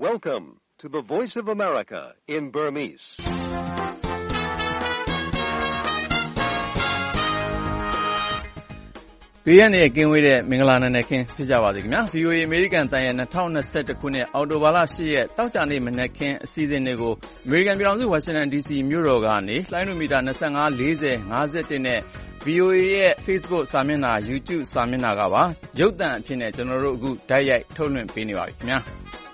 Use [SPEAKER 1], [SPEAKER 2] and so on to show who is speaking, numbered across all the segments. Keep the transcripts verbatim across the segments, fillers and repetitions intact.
[SPEAKER 1] Welcome to the Voice of America in Burmese.
[SPEAKER 2] Biyane kinwede Mingala ne kin phija ba de kya V O A American တန်ရဲ့twenty twenty-oneခုနှစ်အောက်တိုဘာလeightရက်တောက်ကြနေ့မနက်ခင်းအစီအစဉ်တွေကို American ပြည်ထောင်စု Washington D C မြို့တော်ကနေလိုင်းနိုမီတာtwenty-five forty fiftyနဲ့ V O A ရဲ့ Facebook စာမျက်နှာ YouTube စာမျက်နှာကပါရုပ်သံအဖြစ်နဲ့ကျွန်တော်တို့အခုဓာတ်ရိုက်ထုတ်လွှင့်ပေးနေပါပြီခင်ဗျာ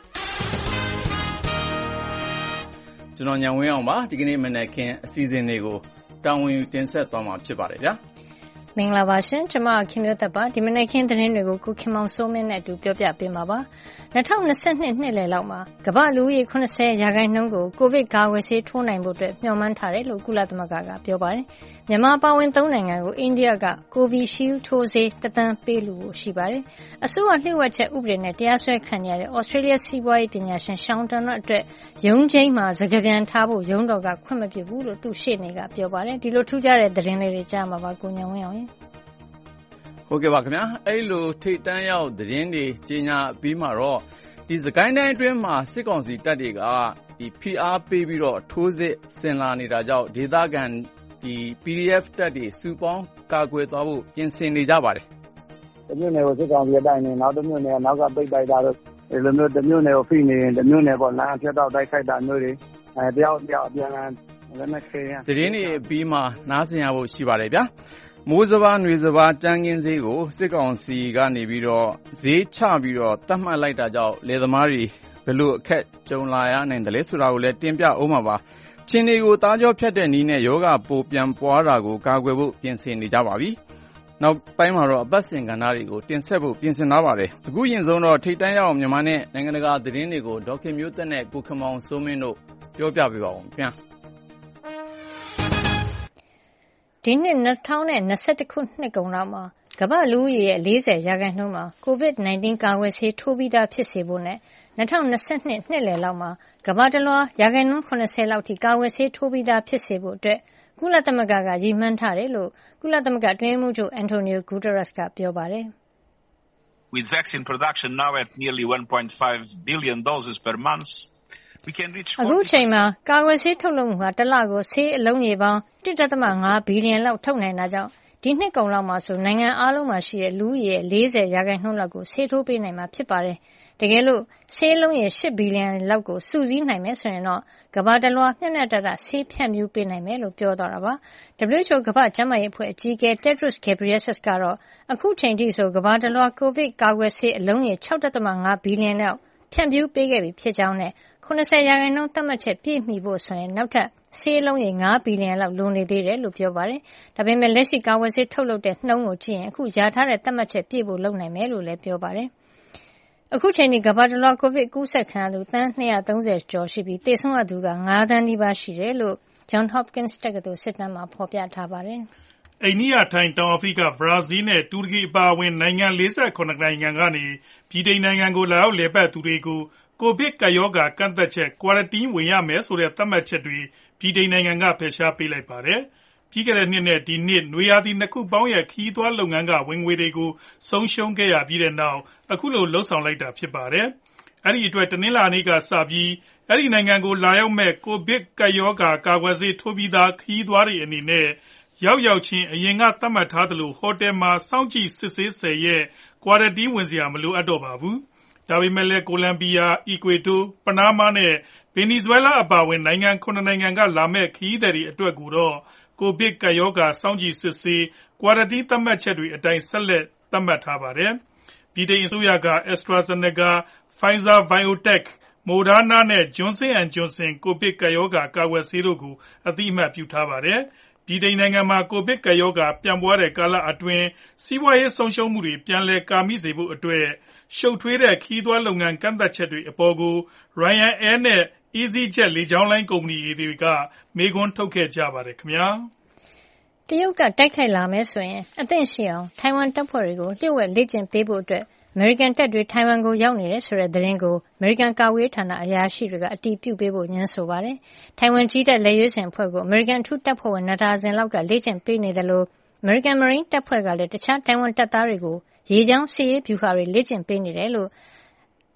[SPEAKER 2] ကျွန်တော်ညံဝင်းအောင်ပါဒီကနေ့မနက်ခင်းအစီအစဉ်တွေကိုတာဝန်ယူတင်ဆက်သွားမှာဖြစ်ပါတယ်ဗျာ
[SPEAKER 3] မင်္ဂလာပါရှင်ကျွန်မခင်မျိုးသက်ပါဒီမနေ့ခင်းသတင်းတွေကိုကိုခင်မောင်စိုးမင်းနဲ့အတူပြောပြပေးမှာပါtwenty twenty-twoနှစ်လယ်လောက်မှာကမ္ဘာလူဦးရေeightyရာခိုင်နှုန်းကိုကိုဗစ်ကာကွယ်ဆေးထိုးနိုင်ဖို့အတွက်မျှော်မှန်းထားတယ်လို့ကုလသမဂ္ဂကပြောပါတယ်မြန်မာပါဝင်threeနိုင်ငံကိုအိန္ဒိယက Covishield ထိုးဆေးoneသန်းပေးလို့ရှိပါတယ်အစိုးရလျှို့ဝှက်ချက်ဥပဒေနဲ့တရားစွဲခံရတဲ့ Australia စီးပွားရေးပညာရှင် Sean Turnell အတွက်ရုံးချိန်းမှာစကားပြန်ထားဖို့ရုံးတော်ကခွင့်မပြုဘူးလို့သူ့ရှေ့နေကပြောပါတယ်ဒီလိုထူးခြားတဲ့သတင်းလေးတွေကြားမှာပါကိုညံဝင်းအောင်
[SPEAKER 2] ဟုတ်ကဲ့ပါခင်ဗျာအဲ့လိုထိတ်တန်းရောက်သတင်းတွေကြီးညာပြီးမှတော့ဒီစကိုင်းတိုင်းအတွင်းမှာစစ်ကောင်စီတပ်တွေကဒီ P R ပေးပြီးတော့ထိုးစစ်ဆင်လာနေတာကြောင့်ဒေသခံဒီ P D F တပ်တွေစုပေါင်းကာကွယ်သွားဖို့ပြင်ဆင်နေကြပါတယ်
[SPEAKER 4] တမျိုးနယ်ကိုစစ်ကောင်စီအတိုင်းနေနောက်တမျိုးနယ်နောက်ကပိတ်တိုက်တာတော့ဒီလိုမျိုးတမျိုးနယ်ကိုဖိနေတမျိုးနယ်ပေါ်လမ်းဖြတ်တော့တိုက်ခိုက်တာမျိုးတွေအဲတယောက်တယောက်အပြန်အလှန်လည်းမခေရ
[SPEAKER 2] သတင်းတွေပြီးမှနားဆင်ရဖို့ရှိပါတယ်ဗျာမိုးစဘာနွေစဘာတန်းကင်းဈေးကိုစစ်ကောင်စီကနေပြီးတော့ဈေးချပြီးတော့တတ်မှတ်လိုက်တာကြောင့်လယ်သမားတွေဘယ်လိုအခက်ကြုံလာရနိုင်တယ်လဲဆိုတာကိုလည်းတင်ပြအောင်ပါပါချင်းတွေကိုသားကြောဖြတ်တဲ့နီးနဲ့ယောဂပိုပြန်ပွားတာကိုကာကွယ်ဖို့ပြင်ဆင်နေကြပါပြီနောက်ပိုင်းမှာတော့အပတ်စဉ်ကဏ္ဍတွေကိုတင်ဆက်ဖို့ပြင်ဆင်ထားပါတယ်အခုရင်ဆုံးတော့ထိတ်တန်းရအောင်မြန်မာနဲ့နိုင်ငံတကာသတင်းတွေကိုဒေါက်ခင်မျိုးသက်နဲ့ကိုခမောင်စိုးမင်းတို့ပြောပြပေးပါဦးပြန်
[SPEAKER 3] ဒီနှစ်twenty twenty-oneခုနှစ်ကုန်လောက်မှာကမ္ဘာလူဦးရေရဲ့fortyရာခိုင်နှုန်းမှာ COVID nineteen ကာကွယ်ဆေးထိုးပြီးသားဖြစ်စေဖို့နဲ့twenty twenty-twoနှစ်လယ်လောက်မှာကမ္ဘာတလွှားရာခိုင်နှုန်းseventyလောက်ထိကာကွယ်ဆေးထိုးပြီးသားဖြစ်စေဖို့အတွက်ကုလသမဂ္ဂကရည်မှန်းထားတယ်လို့ကုလသမဂ္ဂအတွင်းရေးမှူးချုပ် Antonio Guterres ကပြောပါတယ်
[SPEAKER 5] With vaccine production now at nearly one point five billion doses per month
[SPEAKER 3] အခုချိန်မှာကာကွယ်ဆေးထုတ်လုပ်မှုဟာတစ်လကိုဆေးအလုံးရေပေါင်းone point fiveဘီလီယံလောက်ထုတ်နိုင်တာကြောင့်ဒီနှစ်ကုန်လောက်မှာဆိုနိုင်ငံအားလုံးမှာရှိတဲ့လူဦးရေfortyရာခိုင်နှုန်းလောက်ကိုဆေးထိုးပေးနိုင်မှာဖြစ်ပါတယ်။တကယ်လို့ဆေးလုံးရေeightဘီလီယံလောက်ကိုစုစည်းနိုင်မယ်ဆိုရင်တော့ကမ္ဘာတလွှားမျှမျှတတဆေးဖြန့်ဖြူးပေးနိုင်မယ်လို့ပြောသွားတာပါ။ W H O ကမ္ဘာ့ကျန်းမာရေးအဖွဲ့အကြီးအကဲ Tedros Adhanom Ghebreyesus ကတော့အခုချိန်ထိဆိုကမ္ဘာတလွှားကိုဗစ်ကာကွယ်ဆေးအလုံးရေsix point fiveဘီလီယံလောက်ဖြန့်ဖြူးပေးခဲ့ပြီဖြစ်ကြောင်းနဲ့seventyရာခိုင်နှုန်းသတ်မှတ်ချက်ပြည့်မီဖို့ဆိုရင်နောက်ထပ်ဆေးလုံးရေfiveဘီလီယံလောက်လိုနေသေးတယ်လို့ပြောပါတယ်။ဒါပေမဲ့လက်ရှိကာကွယ်ဆေးထုတ်လုပ်တဲ့နှုန်းကိုကြည့်ရင်အခုယာထားတဲ့သတ်မှတ်ချက်ပြည့်ဖို့လုပ်နိုင်မယ်လို့လည်းပြောပါတယ်။အခုချိန်ဒီကမ္ဘာတလွှားကိုဗစ်ကူးစက်ခံရသူသန်းtwo hundred thirtyကျော်ရှိပြီးသေဆုံးရသူကfiveသန်းနီးပါးရှိတယ်လို့ Johns Hopkins တက္ကသိုလ်စစ်တမ်းမှာဖော်ပြထားပါတယ်
[SPEAKER 6] ။အိန္ဒိယထိုင်းတောင်အာဖရိကဘရာဇီးနဲ့တူရကီအပါအဝင်နိုင်ငံforty-sevenနိုင်ငံကနေပြည်ထိုင်နိုင်ငံကိုလာရောက်လည်ပတ်သူတွေကိုကိုဗစ်ကပ်ရောဂါကန့်သတ်ချက် quarantine ဝင်ရမယ်ဆိုတဲ့သတ်မှတ်ချက်တွေပြည်ထိုင်နိုင်ငံကဖယ်ရှားပေးလိုက်ပါတယ်။ပြီးခဲ့တဲ့နှစ်နဲ့ဒီနှစ်နွေရာသီနှစ်ခုပေါင်းရဲ့ခီးသွွားလုပ်ငန်းကဝင်ငွေတွေကိုဆုံးရှုံးခဲ့ရပြီးတဲ့နောက်အခုလိုလှုပ်ဆောင်လိုက်တာဖြစ်ပါတယ်။အဲ့ဒီအတွက်တနင်္လာနေ့ကစပြီးအဲ့ဒီနိုင်ငံကိုလာရောက်မဲ့ကိုဗစ်ကပ်ရောဂါကာကွယ်ဆေးထိုးပြီးသားခီးသွွားတွေအနေနဲ့ရောက်ရောက်ချင်းအရင်ကသတ်မှတ်ထားသလိုဟိုတယ်မှာစောင့်ကြည့်စစ်ဆေးဆယ်ရက် quarantine ဝင်စရာမလိုအပ်တော့ပါဘူး။ဒါပေမဲ့လည်းကိုလံဘီယာ၊အီကွေတို၊ပနားမားနဲ့ဗင်နီဇွဲလားအပါအဝင်နိုင်ငံsevenနိုင်ငံကလာမဲ့ခရီးသည်တွေအတွက်ကိုတော့ကိုဗစ်ကပ်ရောဂါစောင့်ကြည့်စစ်ဆေး quarantine သတ်မှတ်ချက်တွေအတိုင်းဆက်လက်သတ်မှတ်ထားပါတယ်။ဗြိတိန်အစိုးရက AstraZeneca, Pfizer Biontech, Moderna နဲ့ Johnson and Johnson ကိုဗစ်ကပ်ရောဂါကာကွယ်ဆေးတို့ကိုအသိအမှတ်ပြုထားပါတယ်။ဗြိတိန်နိုင်ငံမှာကိုဗစ်ကပ်ရောဂါပြန့်ပွားတဲ့ကာလအတွင်းစီးပွားရေးဆုံးရှုံးမှုတွေပြန်လည်ကာမိစေဖို့အတွက်ရှုပ်ထွေးတဲ့ခီးသွွားလုပ်ငန်းကန့်သတ်ချက်တွေအပေါ်ကို Ryanair နဲ့ EasyJet လေကြောင်းလိုင်းကုမ္ပဏီတွေကမေးခွန်းထုတ်ခဲ့ကြပါတယ်ခင်ဗျာ
[SPEAKER 3] တရုတ်ကတိုက်ခိုက်လာမယ်ဆိုရင်အသင့်ရှိအောင်ထိုင်ဝမ်တပ်ဖွဲ့တွေကိုလျှို့ဝှက်လေ့ကျင့်ပေးဖို့အတွက်အမေရိကန်တပ်တွေထိုင်ဝမ်ကိုရောက်နေတယ်ဆိုတဲ့သတင်းကိုအမေရိကန်ကာကွယ်ရေးဌာနအရာရှိတွေကအတည်ပြုပေးဖို့ညွှန်းဆိုပါတယ်။ထိုင်ဝမ်ကြီးတပ်လက်ရွေးစင်အဖွဲ့ကိုအမေရိကန်အထူးတပ်ဖွဲ့ဝင်twoဒါဇင်လောက်ကလေ့ကျင့်ပေးနေတယ်လို့အမေရိကန်မရိန်းတပ်ဖွဲ့ကလည်းတခြားထိုင်ဝမ်တပ်သားတွေကိုရေကြောင်းစစ်ရေးဗျူဟာတွေလေ့ကျင့်ပေးနေတယ်လို့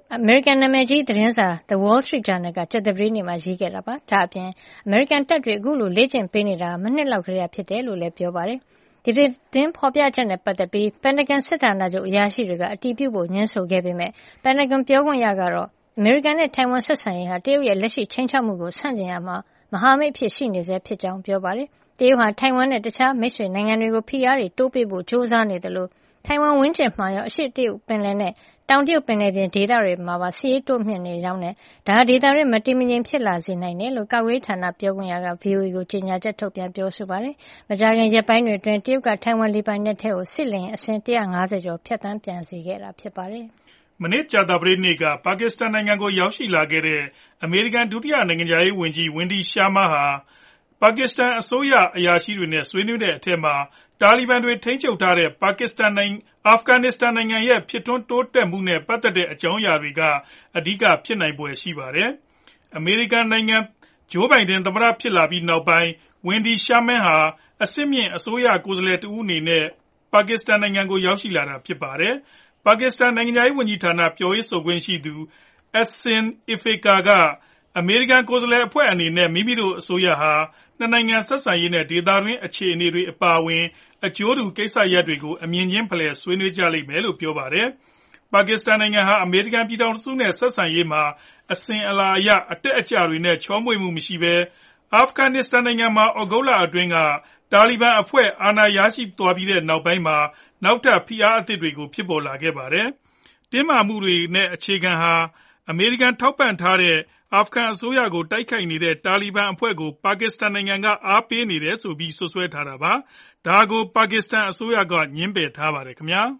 [SPEAKER 3] အမေရိကန်နာမည်ကြီးသတင်းစာ The Wall Street Journal ကကြာသပတေးနေ့မှာရေးခဲ့တာပါ။ဒါအပြင်အမေရိကန်တပ်တွေအခုလိုလေ့ကျင့်ပေးနေတာမနှစ်လောက်ကတည်းကဖြစ်တယ်လို့လည်းပြောပါတယ်။ဒီသတင်းဖော်ပြချက်နဲ့ပတ်သက်ပြီးပန်တဂန်စစ်ဌာနချုပ်အရာရှိတွေကအတည်ပြုဖို့ညှင်းဆိုခဲ့ပေမဲ့ပန်တဂန်ပြောခွင့်ရကတော့အမေရိကန်နဲ့ထိုင်ဝမ်ဆက်ဆံရေးဟာတရုတ်ရဲ့လက်ရှိချိန်ချမှုကိုဆန့်ကျင်ရမှာမဟာမိတ်ဖြစ်ရှိနေစေဖြစ်ကြောင်းပြောပါတယ်။တရုတ်ဟာထိုင်ဝမ်နဲ့တခြားမိတ်ဆွေနိုင်ငံတွေကိုဖိအားတွေတိုးပေးဖို့ကြိုးစားနေတယ်လို့ထိုင်ဝမ်ဝန်းကျင်မှာရောအရှေ့တရုတ်ပင်လယ်နဲ့တောင်တရုတ်ပင်လယ်ပြင်ဒေသတွေမှာပါစီးရေးတိုးမြင့်နေကြောင်းနဲ့ဒါဒေသတွေမတည်မငြိမ်ဖြစ်လာစေနိုင်တယ်လို့ကာကွယ်ဌာနပြောခွင့်ရက ဗွီအိုအေ ကိုကြေညာချက်ထုတ်ပြန်ပြောဆိုပါတယ်။မကြာခင်ရက်ပိုင်းတွေအတွင်းတရုတ်ကထိုင်ဝမ်လေပိုင်နက်ထဲကိုစစ်လေယာဉ်အစင်းone hundred fiftyကျော်ဖြတ်သန်းပြန်စေခဲ့တာဖြစ်ပါတယ်
[SPEAKER 6] ။မနေ့ကြာသပတေးနေ့ကပါကစ္စတန်နိုင်ငံကိုရောက်ရှိလာခဲ့တဲ့အမေရိကန်ဒုတိယနိုင်ငံခြားရေးဝန်ကြီးဝင်ဒီရှာမာဟာပါကစ္စတန်အစိုးရအရာရှိတွေနဲ့ဆွေးနွေးတဲ့အထက်မှာတာလီဘန်တွေထိန်းချုပ်ထားတဲ့ပါကစ္စတန်နိုင်ငံအာဖဂန်နစ္စတန်နိုင်ငံရဲ့ဖြစ်ထွန်းတိုးတက်မှုနဲ့ပတ်သက်တဲ့အကြောင်းအရာတွေကအဓိကဖြစ်နိုင်ဖွယ်ရှိပါတယ်။အမေရိကန်နိုင်ငံဂျိုးဘိုင်ဒန်သမ္မတဖြစ်လာပြီးနောက်ပိုင်းဝင်ဒီရှာမန်ဟာအစစ်မြင့်အစိုးရကိုယ်စားလှယ်တဦးအနေနဲ့ပါကစ္စတန်နိုင်ငံကိုရောက်ရှိလာတာဖြစ်ပါတယ်။ပါကစ္စတန်နိုင်ငံခြားရေးဝန်ကြီးဌာနပြောရေးဆိုခွင့်ရှိသူအက်ဆင်အီဖီကာကအမေရိကန်ကိုယ်စားလှယ်အဖွဲ့အနေနဲ့မိမိတို့အစိုးရဟာနှစ်နိုင်ငံဆက်ဆံရေးနဲ့ဒေသတွင်းအခြေအနေတွေအပါအဝင်အကျိုးတူကိစ္စရပ်တွေကိုအမြင်ချင်းဖလှယ်ဆွေးနွေးကြလိမ့်မယ်လို့ပြောပါတယ်။ပါကစ္စတန်နိုင်ငံဟာအမေရိကန်ပြည်ထောင်စုနဲ့ဆက်ဆံရေးမှာအစဉ်အလာအရအတက်အကျတွေနဲ့ချောမွေ့မှုမရှိဘဲအာဖဂန်နစ္စတန်နိုင်ငံမှာဩဂုတ်လအတွင်းကတာလီဘန်အဖွဲ့အာဏာရရှိသွားပြီးတဲ့နောက်ပိုင်းမှာနောက်ထပ်ဖိအားအသစ်တွေကိုဖြစ်ပေါ်လာခဲ့ပါတယ်။တင်းမာမှုတွေနဲ့အခြေခံဟာအမေရိကန်ထောက်ပံ့ထားတဲ့အာဖဂန်အစိုးရကိုတိုက်ခိုက်နေတဲ့တာလီဘန်အဖွဲ့ကိုပါကစ္စတန်နိုင်ငံကအားပေးနေတယ်ဆိုပြီးစွပ်စွဲထားတာပါ။ဒါကိုပါကစ္စတန်အစိုးရကငြင်းပယ်ထားပါတယ်ခင်ဗျာ။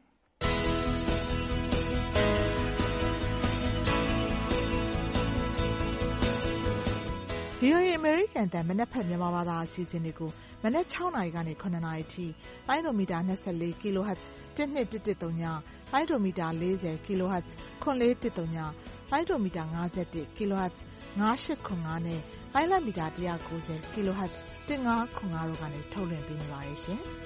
[SPEAKER 7] ဗွီအိုအေ အမေရိကန်အသံမနက်ဖြန်မြန်မာဘာသာအစီအစဉ်တွေကိုမနက်၆နာရီကနေ၇နာရီထိလိုင်းဒိုမီတာ၂၄ kHz တစ်နှစ်တစ်တစ်သုံးညလိုင်းဒိုမီတာ၄၀ kHz ခွန်လေးတစ်သုံးညလိုင်းဒိုမီတာ၅၁ kHz ၅၈ခွန်၅နဲ့လိုင်းလမီတာ၁၉၀ kHz ၁၅ခွန်၅တို့ကနေထုတ်လွှင့်ပေးနေပါတယ်ရှင်။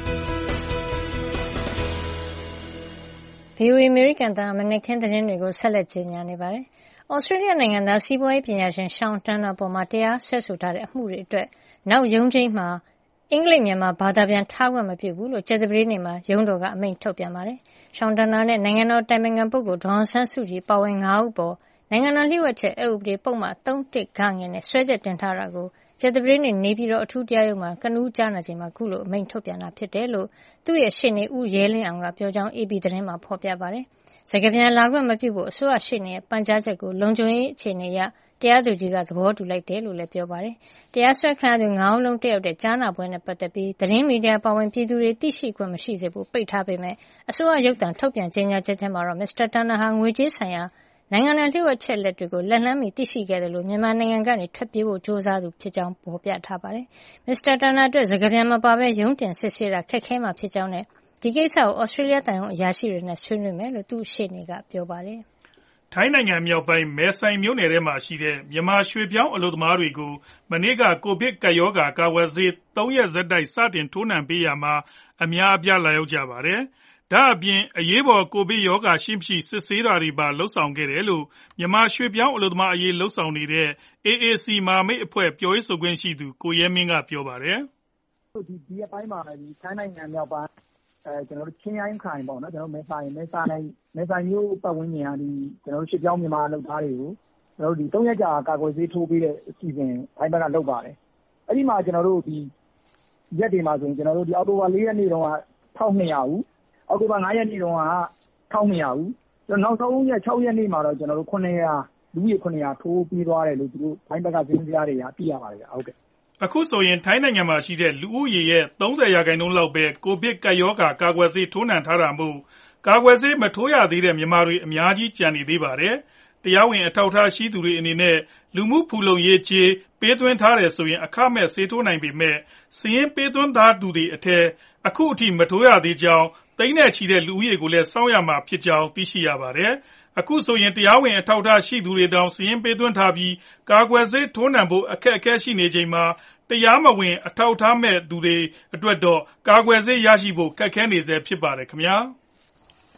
[SPEAKER 3] ဗွီအိုအေ အမေရိကန်အသံမနက်ခင်းသတင်းတွေကိုဆက်လက်ကြေညာနေပါတယ်။ဩစတြေးလျနိုင်ငံသားစီးပွားရေးပညာရှင်ရှောင်းတန်နာပေါ်မှာတရားစွဲဆိုထားတဲ့အမှုတွေအတွက်နောက်ရုံးချိန်းမှာအင်္ဂလိပ်မြန်မာဘာသာပြန်ထားခွင့်မပြုဘူးလို့ကြာသပတေးနေ့မှာရုံးတော်ကအမိန့်ထုတ်ပြန်ပါတယ်။ရှောင်းတန်နာနဲ့နိုင်ငံတော်တိုင်ပင်ခံပုဂ္ဂိုလ်ဒေါ်အောင်ဆန်းစုကြည်ပါဝင်၅ဦးပေါ်နိုင်ငံတော်လျှို့ဝှက်ချက်အက်ဥပဒေပုဒ်မ၃၁ဂနဲ့စွဲချက်တင်ထားတာကိုကြာသပတေးနေ့နေပြည်တော်အထူးတရားရုံးမှာကနဦးကြားနာချိန်မှာခုလိုအမိန့်ထုတ်ပြန်တာဖြစ်တယ်လို့သူ့ရဲ့ရှေ့နေဦးရဲလင်းအောင်ကပြောကြောင်း အေပီ သတင်းမှာဖော်ပြပါတယ်။စကားပြန်လာခွင့်မပြုဖို့အစိုးရရှေ့နေရဲ့ပန်ကြားချက်ကိုလုံခြုံရေးအခြေအနေအရတရားသူကြီးကသဘောတူလိုက်တယ်လို့လည်းပြောပါတယ်။တရားစွဲခံရသူ၅ဦးလုံးတက်ရောက်တဲ့ကြားနာပွဲနဲ့ပတ်သက်ပြီးသတင်းမီဒီယာပါဝင်ပြည်သူတွေသိရှိခွင့်မရှိစေဖို့ပိတ်ထားပေမဲ့အစိုးရရုပ်သံထုတ်ပြန်ကြေညာချက်ထဲမှာတော့မစ္စတာတန်နာဟာငွေကြေးဆိုင်ရာနိုင်ငံတော်လျှို့ဝှက်ချက်လက်တွေကိုလက်လှမ်းမီသိရှိခဲ့တယ်လို့မြန်မာနိုင်ငံကနေထွက်ပြေးဖို့ကြိုးစားသူဖြစ်ကြောင်းဖော်ပြထားပါတယ်။မစ္စတာတန်နာအတွက်စကားပြန်မပါဘဲရုံးတင်စစ်ဆေးတာခက်ခဲမှာဖြစ်ကြောင်းနဲ့ဒီကိစ္စကိုဩစတြေးလျတန်ရုံးအရာရှိတွေနဲ့ဆွေးနွေးမယ်လို့သူ့ရှေ့နေကပြောပါတယ်
[SPEAKER 6] ။ထိုင်းနိုင်ငံမြောက်ပိုင်းမဲဆိုင်မြို့နယ်ထဲမှာရှိတဲ့မြန်မာရွှေပြောင်းအလုပ်သမားတွေကိုမနေ့ကကိုဗစ်ကပ်ရောဂါကာကွယ်ဆေး၃ရက်ဆက်တိုက်စတင်ထိုးနှံပေးရာမှာအများအပြားလာရောက်ကြပါတယ်။ဒါအပြင်အရေးပေါ်ကိုဗစ်ရောဂါရှိမရှိစစ်ဆေးတာတွေပါလှုပ်ဆောင်ခဲ့တယ်လို့မြန်မာရွှေပြောင်းအလုပ်သမားအရေးလှုပ်ဆောင်နေတဲ့ အေအေစီ မဟာမိတ်အဖွဲ့ပြောရေးဆိုခွင့်ရှိသူကိုရဲမင်းကပြောပါတယ်
[SPEAKER 4] ။ဒီဒီအပိုင်းမှာဒီထိုင်းနိုင်ငံမြောက်ပိုင်းအဲကျွန်တော်တို့ချင်းရိုင်းခိုင်ပေါ့နော်ကျွန်တော်မဲဆိုင်မဲဆိုင်မဲဆိုင်မျိုးပတ်ဝန်းကျင်ကဒီကျွန်တော်တို့ရှစ်ပြောင်းမြန်မာလုပ်သားတွေကိုကျွန်တော်တို့ဒီ၃ရက်ကြာကာကွယ်ဆေးထိုးပေးတဲ့အစီအစဉ်ထိုင်းဘက်ကလုပ်ပါတယ်အဲ့ဒီမှာကျွန်တော်တို့ဒီရက်တွေမှာဆိုရင်ကျွန်တော်တို့ဒီအောက်တိုဘာ၄ရက်နေ့တုန်းကတစ်ထောင်နှစ်ရာဦးအောက်တိုဘာ၅ရက်နေ့တုန်းကတစ်ထောင်နှစ်ရာဦးကျွန်တော်နောက်ဆုံးရက်၆ရက်နေ့မှာတော့ကျွန်တော်တို့ခုနှစ်ရာလူကြီးခုနှစ်ရာထိုးပေးသွားတယ်လို့သူတို့ထိုင်းဘက်ကစင်းစရာတွေကသိရပါတယ်ဟုတ်ကဲ့
[SPEAKER 6] အခုဆိုရင်ထိုင်းနိုင်ငံမှာရှိတဲ့လူဦးရေရဲ့၃၀ရာခိုင်နှုန်းလောက်ပဲကိုဗစ်ကပ်ရောဂါကာကွယ်ဆေးထိုးနှံထားတာမို့ကာကွယ်ဆေးမထိုးရသေးတဲ့မြန်မာတွေအများကြီးကျန်နေသေးပါတယ်။တရားဝင်အထောက်အထားရှိသူတွေအနေနဲ့လူမှုဖူလုံရေးကြေးပေးသွင်းထားတယ်ဆိုရင်အခမဲ့ဆေးထိုးနိုင်ပေမဲ့စာရင်းပေးသွင်းထားသူတွေအထက်အခုအထိမထိုးရသေးကြောင်းသိန်းနဲ့ချီတဲ့လူဦးရေကိုလည်းစောင့်ရမှာဖြစ်ကြောင်းသိရှိရပါတယ်။အခုဆိုရင်တရားဝင်အထောက်အထားရှိသူတွေတောင်စာရင်းပေးသွင်းထားပြီးကာကွယ်ဆေးထိုးနှံဖို့အခက်အခဲရှိနေချိန်မှာတရားမဝင်အထောက်အထားမဲ့သူတွေအတွက်တော့ကာကွယ်ဆေးရရှိဖို့ခက်ခဲနေစေဖြစ်ပါတယ်ခင်ဗျာ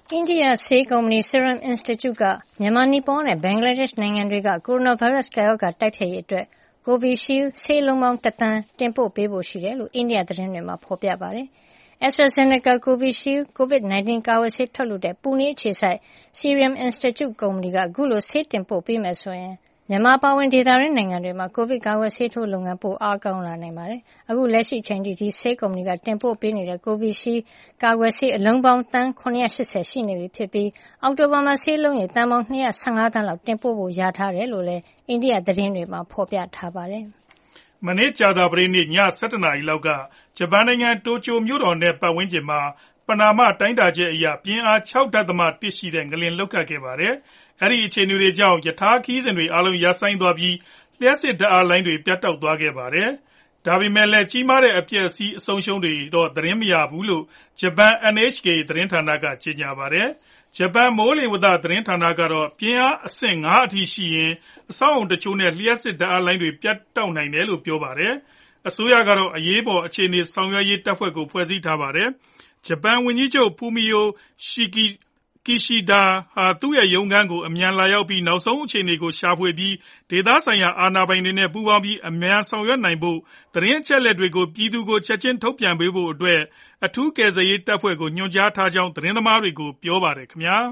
[SPEAKER 3] အိန္ဒိယဆေးကုမ္ပဏီ Serum Institute ကမြန်မာ၊နီပေါနဲ့ဘင်္ဂလားဒေ့ရှ်နိုင်ငံတွေကကိုရိုနာဗိုင်းရပ်စ်ကပ်ရောဂါတိုက်ဖျက်ရေးအတွက် Covishield ဆေးအလုံးပေါင်းတသန်းတင်ပို့ပေးဖို့ရှိတယ်လို့အိန္ဒိယသတင်းတွေမှာဖေါ်ပြပါတယ်။ AstraZeneca Covishield ကိုဗစ် ၁၉ ကာကွယ်ဆေးထုတ်လုပ်တဲ့ပူနေအခြေစိုက် Serum Institute ကုမ္ပဏီကအခုလိုဆေးတင်ပို့ပေးမယ်ဆိုရင်မြန်မာအပါအဝင်ဒေသတွင်းနိုင်ငံတွေမှာကိုဗစ်ကာကွယ်ဆေးထိုးလုပ်ငန်းပိုအားကောင်းလာနိုင်ပါတယ်။အခုလက်ရှိအချိန်ထိဒီဆေးကုမ္ပဏီကတင်ပို့ပေးနေတဲ့ Covishield ကာကွယ်ဆေးအလုံးပေါင်းသန်း၇၈၀ရှိနေပြီဖြစ်ပြီးအောက်တိုဘာမှာဆေးလုံးရေသန်းပေါင်း၂၁၅သန်းလောက်တင်ပို့ဖို့လျာထားတယ်လို့လည်းအိန္ဒိယသတင်းတွေမှာဖေါ်ပြထားပါတယ်
[SPEAKER 6] ။မနေ့ကြာသပတေးနေ့ည၁၁နာရီလောက်ကဂျပန်နိုင်ငံတိုကျိုမြို့တော်နဲ့ပတ်ဝန်းကျင်မှာပဏာမတိုင်းတာချက်အရပြင်းအား၆ဒသမ၁ရှိတဲ့ငလျင်လှုပ်ခတ်ခဲ့ပါတယ်။အဲဒီအခြေအနေတွေကြောင့်ယထာခရီးစဉ်တွေအားလုံးရပ်ဆိုင်းသွားပြီးလျှပ်စစ်ဓာတ်အားလိုင်းတွေပြတ်တောက်သွားခဲ့ပါတယ်။ဒါပေမဲ့လည်းကြီးမားတဲ့အပျက်အစီးအဆုံးရှုံးတွေတော့သတင်းမရဘူးလို့ဂျပန် N H K သတင်းဌာနကကြေညာပါတယ်။ဂျပန်မိုးလေဝသသတင်းဌာနကတော့ပြင်းအားအဆင့်၅အထိရှိရင်အဆောက်အဦတချို့နဲ့လျှပ်စစ်ဓာတ်အားလိုင်းတွေပြတ်တောက်နိုင်တယ်လို့ပြောပါတယ်။အစိုးရကတော့အရေးပေါ်အခြေအနေဆောင်ရွက်ရေးတပ်ဖွဲ့ကိုဖွဲ့စည်းထားပါတယ်။ဂျပန်ဝန်ကြီးချုပ် Fumio Kishida ဟာသူ့ရဲ့ရုံးခန်းကိုအမြန်လာရောက်ပြီးနောက်ဆုံးအခြေအနေကိုရှာဖွေပြီးဒေသဆိုင်ရာအာဏာပိုင်တွေနဲ့ပူးပေါင်းပြီးအမြန်ဆောင်ရွက်နိုင်ဖို့သတင်းအချက်အလက်တွေကိုပြည်သူကိုချက်ချင်းထုတ်ပြန်ပေးဖို့အတွက်အထူးကယ်ဆယ်ရေးတပ်ဖွဲ့ကိုညွှန်ကြားထားကြောင်းသတင်းသမားတွေကိုပြောပါတယ်ခင်ဗျာ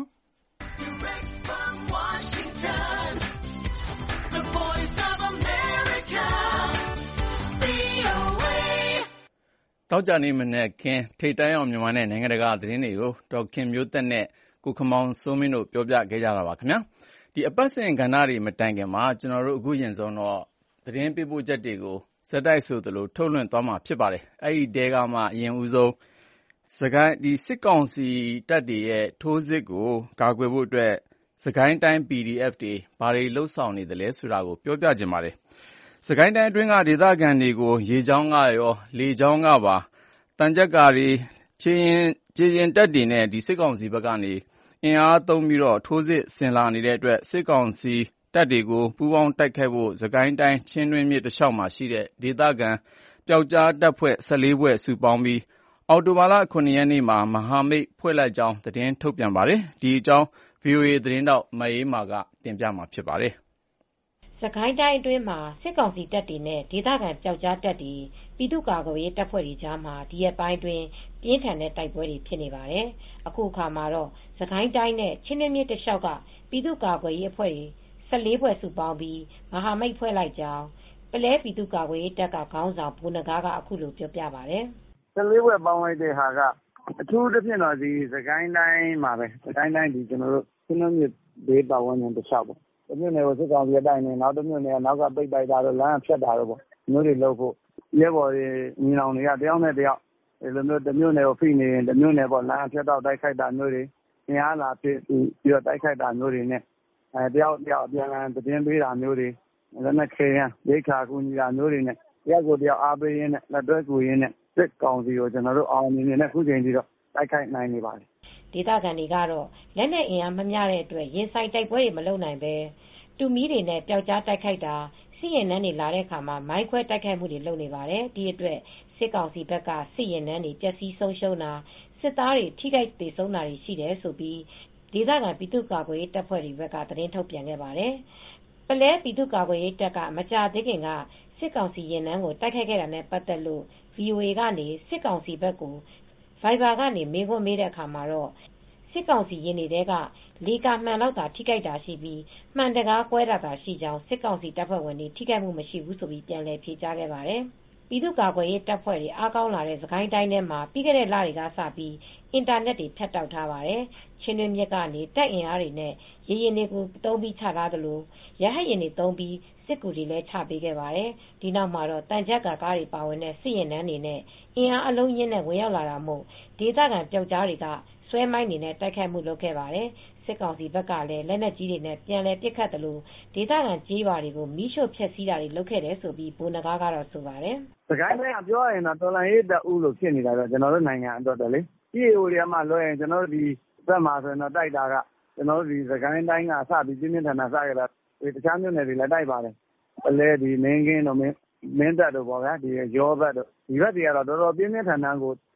[SPEAKER 2] တောက်ကြနေမနဲ့ခင်းထိတ်တိုင်းအောင်မြန်မာနဲ့နိုင်ငံတကာသတင်းတွေကိုဒေါက်ခင်မျိုးသက်နဲ့ကိုခမောင်စိုးမင်းတို့ပြောပြခဲ့ကြတာပါခင်ဗျာဒီအပတ်စဉ်ကဏ္ဍတွေမတိုင်ခင်မှာကျွန်တော်တို့အခုရင်ဆုံးတော့သတင်းပေးပို့ချက်တွေကိုစက်တိုက်ဆိုသလိုထုတ်လွှင့်သွားမှာဖြစ်ပါတယ်အဲ့ဒီတဲကမှအရင်ဦးဆုံးစကိုင်းဒီစစ်ကောင်စီတပ်တွေရဲ့ထိုးစစ်ကိုကာကွယ်ဖို့အတွက်စကိုင်းတိုင်း P D F တွေဘာတွေလှုပ်ဆောင်နေသလဲဆိုတာကိုပြောပြခြင်းပါတယ်စကိုင်းတိုင်းအတွင်းကဒေသခံတွေကိုရေချောင်းကရောလေချောင်းကပါတန်ကြပ်ကာတွေခြေရင်ခြေရင်တက်တွေနဲ့ဒီစစ်ကောင်စီဘက်ကနေအင်အားသုံးပြီးတော့ထိုးစစ်ဆင်လာနေတဲ့အတွက်စစ်ကောင်စီတပ်တွေကိုပူးပေါင်းတိုက်ခိုက်ဖို့စကိုင်းတိုင်းချင်းတွင်းမြစ်တစ်လျှောက်မှာရှိတဲ့ဒေသခံပျောက်ကြားတပ်ဖွဲ့၁၄ဖွဲ့စုပေါင်းပြီးအောက်တိုဘာလ၇ရက်နေ့မှာမဟာမိတ်ဖွဲ့လိုက်ကြောင်းသတင်းထုတ်ပြန်ပါတယ်ဒီအကြောင်း ဗွီအိုအေသတင်းတောက်မအေးမာကတင်ပြမှာဖြစ်ပါတယ်
[SPEAKER 8] စကိုင်းတိုင်းအတွင်းမှာစစ်ကောင်စီတပ်တွေနဲ့ဒေသခံပျောက်ကြားတပ်တွေပြည်သူ့ကာကွယ်ရေးတပ်ဖွဲ့တွေကြားမှာဒီရက်ပိုင်းတွင်ပြင်းထန်တဲ့တိုက်ပွဲတွေဖြစ်နေပါတယ်။အခုအခါမှာတော့စကိုင်းတိုင်းနဲ့ချင်းတွင်းမြစ်တစ်လျှောက်ကပြည်သူ့ကာကွယ်ရေးအဖွဲ့တွေ၁၄ဖွဲ့စုပေါင်းပြီးမဟာမိတ်ဖွဲ့လိုက်ကြောင်းပလဲပြည်သူ့ကာကွယ်ရေးတပ်ကခေါင်းဆောင်ဘူနဂါကအခုလိုပြောပြပါတယ်
[SPEAKER 9] ။၁၄ဖွဲ့ပေါင်းလိုက်တဲ့ဟာကအထူးသဖြင့်တော့ဒီစကိုင်းတိုင်းမှာပဲစကိုင်းတိုင်းဒီကျွန်တော်တို့ချင်းတွင်းမြစ်ဘေးပတ်ဝန်းကျင်တစ်လျှောက်ပေါ့တမျိုးနယ်ကိုစစ်ကောင်စီအတိုင်းနဲ့နောက်တမျိုးနယ်နောက်ကပိတ်ပိုက်တာတော့လမ်းဖြတ်တာတော့ပေါ့မျိုးတွေလုပ်ဖို့ရဲဘော်တွေညီနောင်တွေကတယောက်နဲ့တယောက်ဒီလိုမျိုးတမျိုးနယ်ကိုဖိနေရင်တမျိုးနယ်ပေါ့လမ်းဖြတ်တော့တိုက်ခိုက်တာမျိုးတွေအင်အားလာဖြစ်ပြီးတော့တိုက်ခိုက်တာမျိုးတွေနဲ့အဲတယောက်တယောက်အပြန်အလှန်သတင်းပေးတာမျိုးတွေလည်းနဲ့ခေရန်ဒိတ်ခါကူညီတာမျိုးတွေနဲ့တယောက်ကိုတယောက်အားပေးရင်းနဲ့လက်တွဲကူရင်းနဲ့စစ်ကောင်စီကိုကျွန်တော်တို့အောင်မြင်နေတဲ့ခုချိန်ထိတော့တိုက်ခိုက်နိုင်နေပါတယ်
[SPEAKER 8] ဒေသခံတွေကတော့လက်နက်အင်အားမမျှတဲ့အတွက်ရင်ဆိုင်တိုက်ပွဲတွေမလုပ်နိုင်ပဲတူမီတွေနဲ့ပျောက်ကြားတိုက်ခိုက်တာစစ်ရင်နှန်းတွေလာတဲ့အခါမှာမိုင်းခွဲတိုက်ခိုက်မှုတွေလုပ်နေပါတယ်ဒီအတွက်စစ်ကောင်စီဘက်ကစစ်ရင်နှန်းတွေပျက်စီးဆုံးရှုံးတာစစ်သားတွေထိခိုက်ဒေဆုံးတာတွေရှိတယ်ဆိုပြီးဒေသခံပြည်သူ့ကာကွယ်ရေးတပ်ဖွဲ့တွေဘက်ကသတင်းထုတ်ပြန်ခဲ့ပါတယ်ပလဲပြည်သူ့ကာကွယ်ရေးတပ်ကမကြာသေးခင်ကစစ်ကောင်စီရင်နှန်းကိုတိုက်ခိုက်ခဲ့တာနဲ့ပတ်သက်လို့ ဗွီအိုအေ ကနေစစ်ကောင်စီဘက်ကို Viber ကနေမေးခွန်းမေးတဲ့အခါမှာတော့စစ်ကောင်စီရင်တွေကလေကာမှန်လောက်သာထိခိုက်တာရှိပြီးမှန်တကားကွဲတာသာရှိကြောင်းစစ်ကောင်စီတပ်ဖွဲ့ဝင်တွေထိခိုက်မှုမရှိဘူးဆိုပြီးပြန်လည်ဖြေကြားခဲ့ပါတယ်။ပြည်သူ့ကာကွယ်ရေးတပ်ဖွဲ့တွေအားကောင်းလာတဲ့စကိုင်းတိုင်းထဲမှာပြီးခဲ့တဲ့လတွေကစပြီးအင်တာနက်တွေဖြတ်တောက်ထားပါတယ်။ချင်းတွင်းမြစ်ကနေတပ်အင်အားတွေနဲ့ရေရင်တွေကိုသုံးပြီးချထားသလိုရဟတ်ရင်တွေသုံးပြီးစစ်ကူတွေလည်းချပေးခဲ့ပါတယ်။ဒီနောက်မှာတော့တန်ကြပ်ကာကားတွေပါဝင်တဲ့စစ်ရင်နှန်းတွေနဲ့အင်အားအလုံးရင်းနဲ့ဝင်ရောက်လာတာမို့ဒေသခံပျောက်ကြားတွေကဆွဲမိုင်းတွေနဲ့တိုက်ခိုက်မှုလုပ်ခဲ့ပါတယ်။စစ်ကောင်စီဘက်ကလည်းလက်နက်ကြီးတွေနဲ့ပြန်လည်ပစ်ခတ်သလိုဒေသခံကြေးရွာတွေကိုမီးရှို့ဖျက်ဆီးတာတွေလုပ်ခဲ့တယ်ဆိုပြီးဘူနဂါကတော့ဆိုပါတယ်
[SPEAKER 9] ။စကိုင်းတိုင်းကပြောရရင်တော့တော်လန်ရေးတပ်ဦးလို့ဖြစ်နေတာတော့ကျွန်တော်တို့နိုင်ငံအတွက်တော့လေ။ E A O တွေကမှလွှဲရင်ကျွန်တော်တို့ဒီဘက်မှာဆိုရင်တော့တိုက်တာကကျွန်တော်တို့ဒီစကိုင်းတိုင်းကစပြီးပြင်းပြင်းထန်ထန်စခဲ့တာဒီတခြားမြို့နယ်တွေလည်းတိုက်ပါတယ်။ပလဲဒီမင်းကင်းတို့မင်းမင်းတပ်တို့ပေါ့ဗျာဒီရောဘက်တို့ဒီဘက်တွေကတော့တော်တော်ပြင်းပြင်းထန်ထန်ကို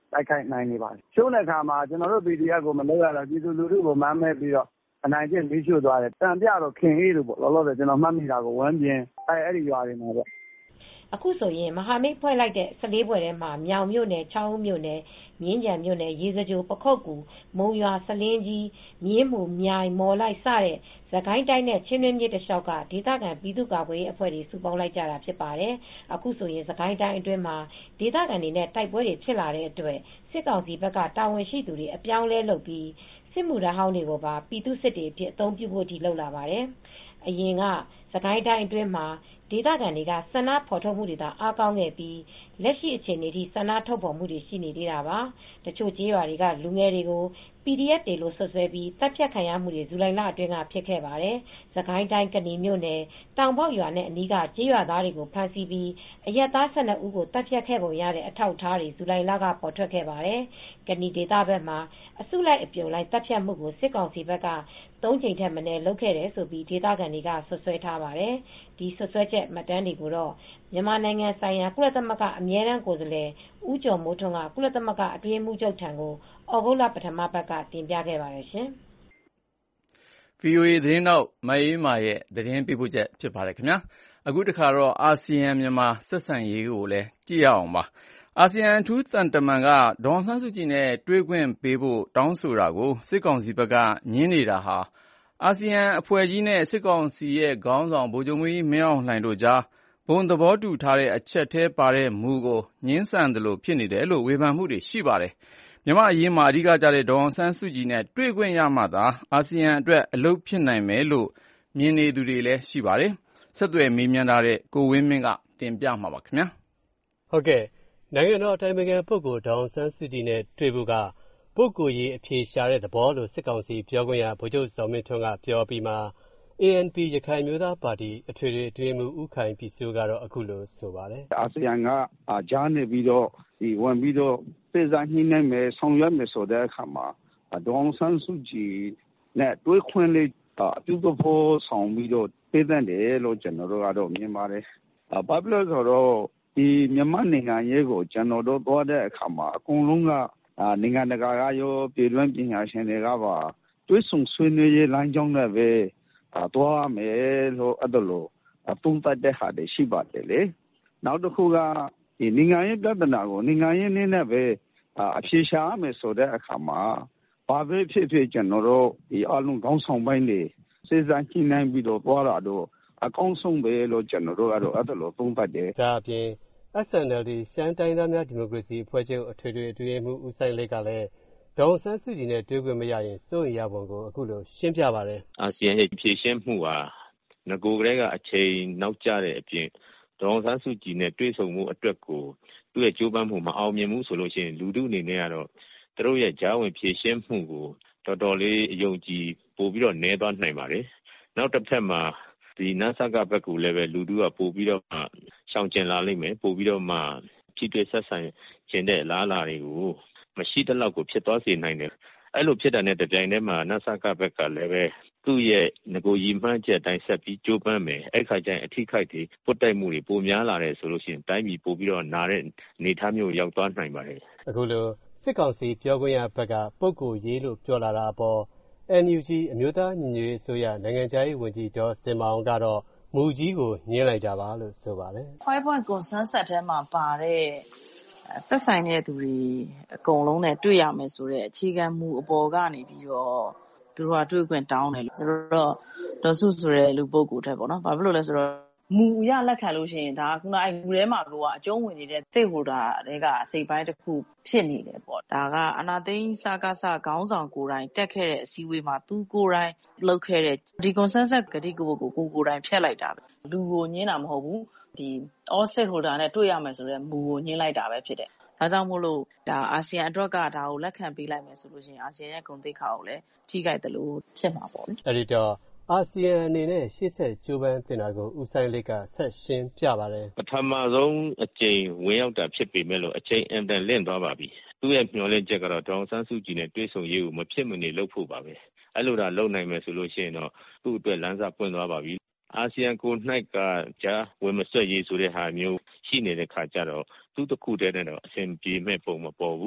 [SPEAKER 9] တိုက်ခိုက်နိုင်နေပါတယ်ရှုံးတဲ့အခါမှာကျွန်တော်တို့ ပီ ဒီ အက်ဖ် ကိုမလုပ်ရတော့ပြည်သူလူထုကိုမမ်းမဲပြီးတော့အနိုင်ကျင့်ပြီးရှုသွားတယ်တံပြတော့ခင်အေးလို့ပေါ့လောလောဆယ်ကျွန်တော်မှတ်မိတာကိုဝမ်းပြင်းအဲအဲ့ဒီရွာတွေမှာပေါ့
[SPEAKER 8] အခုဆိုရင်မဟာမိတ်ဖွဲ့လိုက်တဲ့ဆလေးပွဲထဲမှာမြောင်မြို့နယ်ချောင်းဦးမြို့နယ်မြင်းကြံမြို့နယ်ရေစကြိုပခုတ်ကူမုံရွာစလင်းကြီးမြင်းမူမြိုင်မော်လိုက်စတဲ့စကိုင်းတိုင်းနဲ့ချင်းတွင်းမြစ်တစ်လျှောက်ကဒေသခံပြည်သူ့ကာကွယ်ရေးအဖွဲ့တွေစုပေါင်းလိုက်ကြတာဖြစ်ပါတယ်အခုဆိုရင်စကိုင်းတိုင်းအတွင်းမှာဒေသခံတွေနဲ့တိုက်ပွဲတွေဖြစ်လာတဲ့အတွက်စစ်ကောင်စီဘက်ကတာဝန်ရှိသူတွေအပြောင်းလဲလုပ်ပြီးစစ်မှုထမ်းဟောင်းတွေကိုပါပြည်သူစစ်တွေအဖြစ်အသုံးပြုဖို့အထိလုပ်လာပါတယ်အရင်ကစကိုင်းတိုင်းအတွင်းမှာဒေသခံတွေကဆန္ဒဖော်ထုတ်မှုတွေသာအားကောင်းခဲ့ပြီးလက်ရှိအခြေအနေထိဆန္ဒထုတ်ဖော်မှုတွေရှိနေသေးတာပါတချို့ကျေးရွာတွေကလူငယ်တွေကို ပီ ဒီ အက်ဖ် တွေလို့ဆွဆွဲပြီးတပ်ဖြတ်ခံရမှုတွေဇူလိုင်လအတွင်းကဖြစ်ခဲ့ပါတယ်စကိုင်းတိုင်းကနီမြို့နယ်တောင်ပေါက်ရွာနဲ့အနီးကကျေးရွာသားတွေကိုဖမ်းဆီးပြီးအရက်သား၁၂ဦးကိုတပ်ဖြတ်ခဲ့ပုံရတဲ့အထောက်အထားတွေဇူလိုင်လကပေါ်ထွက်ခဲ့ပါတယ်ကနီဒေသဘက်မှာအစုလိုက်အပြုံလိုက်တပ်ဖြတ်မှုကိုစစ်ကောင်စီဘက်ကသုံးကြိမ်ထက်မနည်းလုပ်ခဲ့တယ်ဆိုပြီးဒေသခံတွေကဆွဆွဲထားပါတယ်ဒီဆွဆွဲချက်မှတ်တမ်းတွေကိုတော့မြန်မာနိုင်ငံဆိုင်ရာကုလသမဂ္ဂအမြဲတမ်းကိုယ်စားလှယ်ဦးကျော်မိုးထွန်းကကုလသမဂ္ဂအတွင်းရေးမှူးချုပ်ထံကိုဩဂုတ်လပထမပတ်ကတင်ပြခဲ့ပါတယ်ရှင်
[SPEAKER 2] ။ ဗွီအိုအေသတင်းထောက်မအေးအေးမာရဲ့သတင်းပေးပို့ချက်ဖြစ်ပါတယ်ခင်ဗျာအခုတခါတော့အာဆီယံမြန်မာဆက်ဆံရေးကိုလည်းကြည့်ရအောင်ပါအာဆီယံအထူးသံတမန်ကဒေါ်အောင်ဆန်းစုကြည်နဲ့တွေ့ခွင့်ပေးဖို့တောင်းဆိုတာကိုစစ်ကောင်စီဘက်ကငြင်းနေတာဟာအာဆီယံအဖွဲ့ကြီးနဲ့စစ်ကောင်စီရဲ့ခေါင်းဆောင်ဗိုလ်ချုပ်မှူးကြီးမင်းအောင်လှိုင်တို့ကြားဘုံသဘောတူထားတဲ့အချက်ထဲပါတဲ့မူကိုငြင်းဆန်သလိုဖြစ်နေတယ်လို့ဝေဖန်မှုတွေရှိပါတယ်မြန်မာ့အရေးမှာအဓိကကျတဲ့ဒေါ်အောင်ဆန်းစုကြည်နဲ့တွေ့ခွင့်ရမှသာအာဆီယံအတွက်အလုပ်ဖြစ်နိုင်မယ်လို့မြင်နေသူတွေလည်းရှိပါတယ်ဆက်သွယ်မေးမြန်းထားတဲ့ကိုဝင်းမင်းကတင်ပြမှာပါခင်ဗျာ
[SPEAKER 10] ဟုတ်ကဲ့နိုင်ငံတော်အတိုင်ပင်ခံပုဂ္ဂိုလ်ဒေါ်အောင်ဆန်းစုကြည်နဲ့တွေ့ဖို့ကပုဂ္ဂိုလ်ရေးအဖြေရှာတဲ့သဘောလို့စစ်ကောင်စီပြောခွင့်ရဗိုလ်ချုပ်ဇော်မင်းထွန်းကပြောပြီးမှ အေအန်ပီ ရခိုင်မျိုးသားပါတီအထွေထွေအတွင်းရေးမှူးဦးခိုင်ပြည်စိုးကတော့အခုလိုဆိုပါတယ်
[SPEAKER 9] အာဆီယံကကြားနေပြီးတော့ဒီဝင်ပြီးတော့စေစားညှိနှိုင်းမယ်ဆောင်ရွက်မယ်ဆိုတဲ့အခါမှာဒေါ်အောင်ဆန်းစုကြည်နဲ့တွေ့ခွင့်လေးအပြုသဘောဆောင်ပြီးတော့ပေးတဲ့တယ်လို့ကျွန်တော်တို့ကတော့မြင်ပါတယ်။ဘာဖြစ်လို့ဆိုတော့ဒီမြန်မာနိုင်ငံရေးကိုကျွန်တော်တို့သွားတဲ့အခါမှာအကုန်လုံးကနိုင်ငံတကာကရောပြည်တွင်းပညာရှင်တွေကပါတွေ့ဆုံဆွေးနွေးရေးလမ်းကြောင်းနဲ့ပဲသွားမယ်လို့အဲ့ဒါလို့သုံးသပ်တဲ့ဟာတွေရှိပါတယ်လေ။နောက်တစ်ခုကဒီနိုင်ငံရေးပြဿနာကိုနိုင်ငံရေးနည်းနဲ့ပဲအဖြေရှာရမယ်ဆိုတဲ့အခါမှာဘာပဲဖြစ်ဖြစ်ကျွန်တော်တို့ဒီအလုံးခေါင်းဆောင်ပိုင်းတွေစေစားညှိနှိုင်းပြီးတော့သွားတာတော့အကောင်းဆုံးပဲလို့ကျွန်တော်တို့ကတော့အဲ့ဒါလို့သုံးသပ်တယ်
[SPEAKER 10] ဒါအပြင် အက်စ် အန် အယ် ဒီ ရှမ်းတိုင်းသားများဒီမိုကရေစီအဖွဲ့ချုပ်အထွေထွေအတွင်းရေးမှူးဦးစိုင်းလိတ်ကလည်းဒေါ်အောင်ဆန်းစုကြည်နဲ့တွေ့ခွင့်မရရင်စိုးရိမ်ရပုံကိုအခုလိုရှင်းပြပါတယ်
[SPEAKER 11] အာဆီယံရဲ့ဖြည့်ရှင်းမှုဟာငကိုကလေးကအချိန်နောက်ကျတဲ့အပြင်ဒေါ်အောင်ဆန်းစုကြည်နဲ့တွေ့ဆုံမှုအတွက်ကိုသူ့ရဲ့ကြိုးပမ်းမှုမအောင်မြင်မှုဆိုလို့ရှိရင်လူထုအနေနဲ့ကတော့သူတို့ရဲ့ကြားဝင်ဖြည့်ရှင်းမှုကိုတော်တော်လေးအယုံကြည်ပို့ပြီးတော့နည်းသွားနိုင်ပါတယ်နောက်တစ်ဖက်မှာဒီနဆကဘက်ကလည်းပဲလူထုကပို့ပြီးတော့မှရှောင်ကျင်လာလိမ့်မယ်ပို့ပြီးတော့မှဖြစ်တွေ့ဆက်ဆံခြင်းတဲ့အလားအလာတွေကိုမရှိတဲ့လောက်ကိုဖြစ်သွားစေနိုင်တယ်အဲ့လိုဖြစ်တာနဲ့တပြိုင်တည်းမှာနဆကဘက်ကလည်းပဲသူ့ရဲ့ငကိုရည်မှန်းချက်တိုင်းဆက်ပြီးကြိုးပမ်းမယ်အဲ့ခါကျရင်အထိခိုက်တွေပုတ်တိုက်မှုတွေပိုများလာတယ်ဆိုလို့ရှိရင်တိုင်းပြည်ပို့ပြီးတော့နာတဲ့အနေအထားမျိုးရောက်သွားနိုင်ပါတယ်
[SPEAKER 10] အခုလိုစစ်ကောင်စီပြောခွင့်ရဘက်ကပုဂ္ဂိုလ်ရေးလို့ပြောလာတာအပေါ် အန် ယူ ဂျီ အမျိုးသားညီညွတ်ရေးအစိုးရနိုင်ငံခြားရေးဝန်ကြီးဒေါ်စင်မောင်ကတော့မူကြီးကိုညှင်းလိုက်တာပါလို့ဆိုပါတယ်
[SPEAKER 12] ။ five point consensus ထဲမှာပါတဲ့သက်ဆိုင်တဲ့သူတွေအကုန်လုံးနဲ့တွေ့ရမယ်ဆိုတဲ့အခြေခံမူအပေါ်ကနေပြီးတော့သူတို့ကတွေ့ခွင့်တောင်းတယ်လို့ဆိုတော့ဒေါ်စုဆိုတဲ့လူပုဂ္ဂိုလ်ထက်ပေါ့နော်။ဘာဖြစ်လို့လဲဆိုတော့မူရလက်ခံလို့ရှိရင်ဒါကခုနအဲ့မူထဲမှာကအကျုံးဝင်နေတဲ့ stakeholder တွေကစိတ်ပိုင်းတစ်ခုဖြစ်နေတယ်ပေါ့။ဒါကအနာသိန်းစကားစခေါင်းဆောင်ကိုယ်တိုင်တက်ခဲ့တဲ့အစည်းအဝေးမှာသူကိုယ်တိုင်လုပ်ခဲ့တဲ့ဒီ consensus ကတိကဝတ်ကိုကိုကိုယ်တိုင်ဖျက်လိုက်တာပဲ။လူကိုညင်းတာမဟုတ်ဘူး။ဒီ all stakeholder နဲ့တွေ့ရမယ်ဆိုတဲ့မူကိုညင်းလိုက်တာပဲဖြစ်တယ်။ဒါကြောင့်မို့လို့ဒါအာဆီယံအတွက်ကဒါကိုလက်ခံပေးလိုက်မယ်ဆိုလို့ရှိရင်အာဆီယံရဲ့ဂုဏ်သိက္ခာကိုလည်းထိခိုက်တယ်လို့ဖြစ်မှာပေါ့လေ
[SPEAKER 10] ။အဲဒီတော့အာဆီယံအနေနဲ့ရှေ့ဆက်ကြိုးပမ်းတင်တာကိုဦးဆိုင်လိတ်ကဆက်ရှင်းပြပါတယ်
[SPEAKER 11] ပထမဆုံးအကြိမ်ဝင်ရောက်တာဖြစ်ပေမဲ့လို့အချိန်အင်တန်လင့်သွားပါပြီသူ့ရဲ့မျှော်လင့်ချက်ကတော့ဒေါအောင်ဆန်းစုကြည်နဲ့တွေ့ဆုံရေးကိုမဖြစ်မနေလုပ်ဖို့ပါပဲအဲ့လိုဒါလုပ်နိုင်မယ်ဆိုလို့ရှိရင်တော့သူ့အတွက်လမ်းစာပွင့်သွားပါပြီအာဆီယံကို၌ကကြားဝင်မဆွတ်ရေးဆိုတဲ့ဟာမျိုးရှိနေတဲ့ခါကျတော့သူ့တစ်ခုတည်းနဲ့တော့အဆင်ပြေမဲ့ပုံမပေါ်ဘူး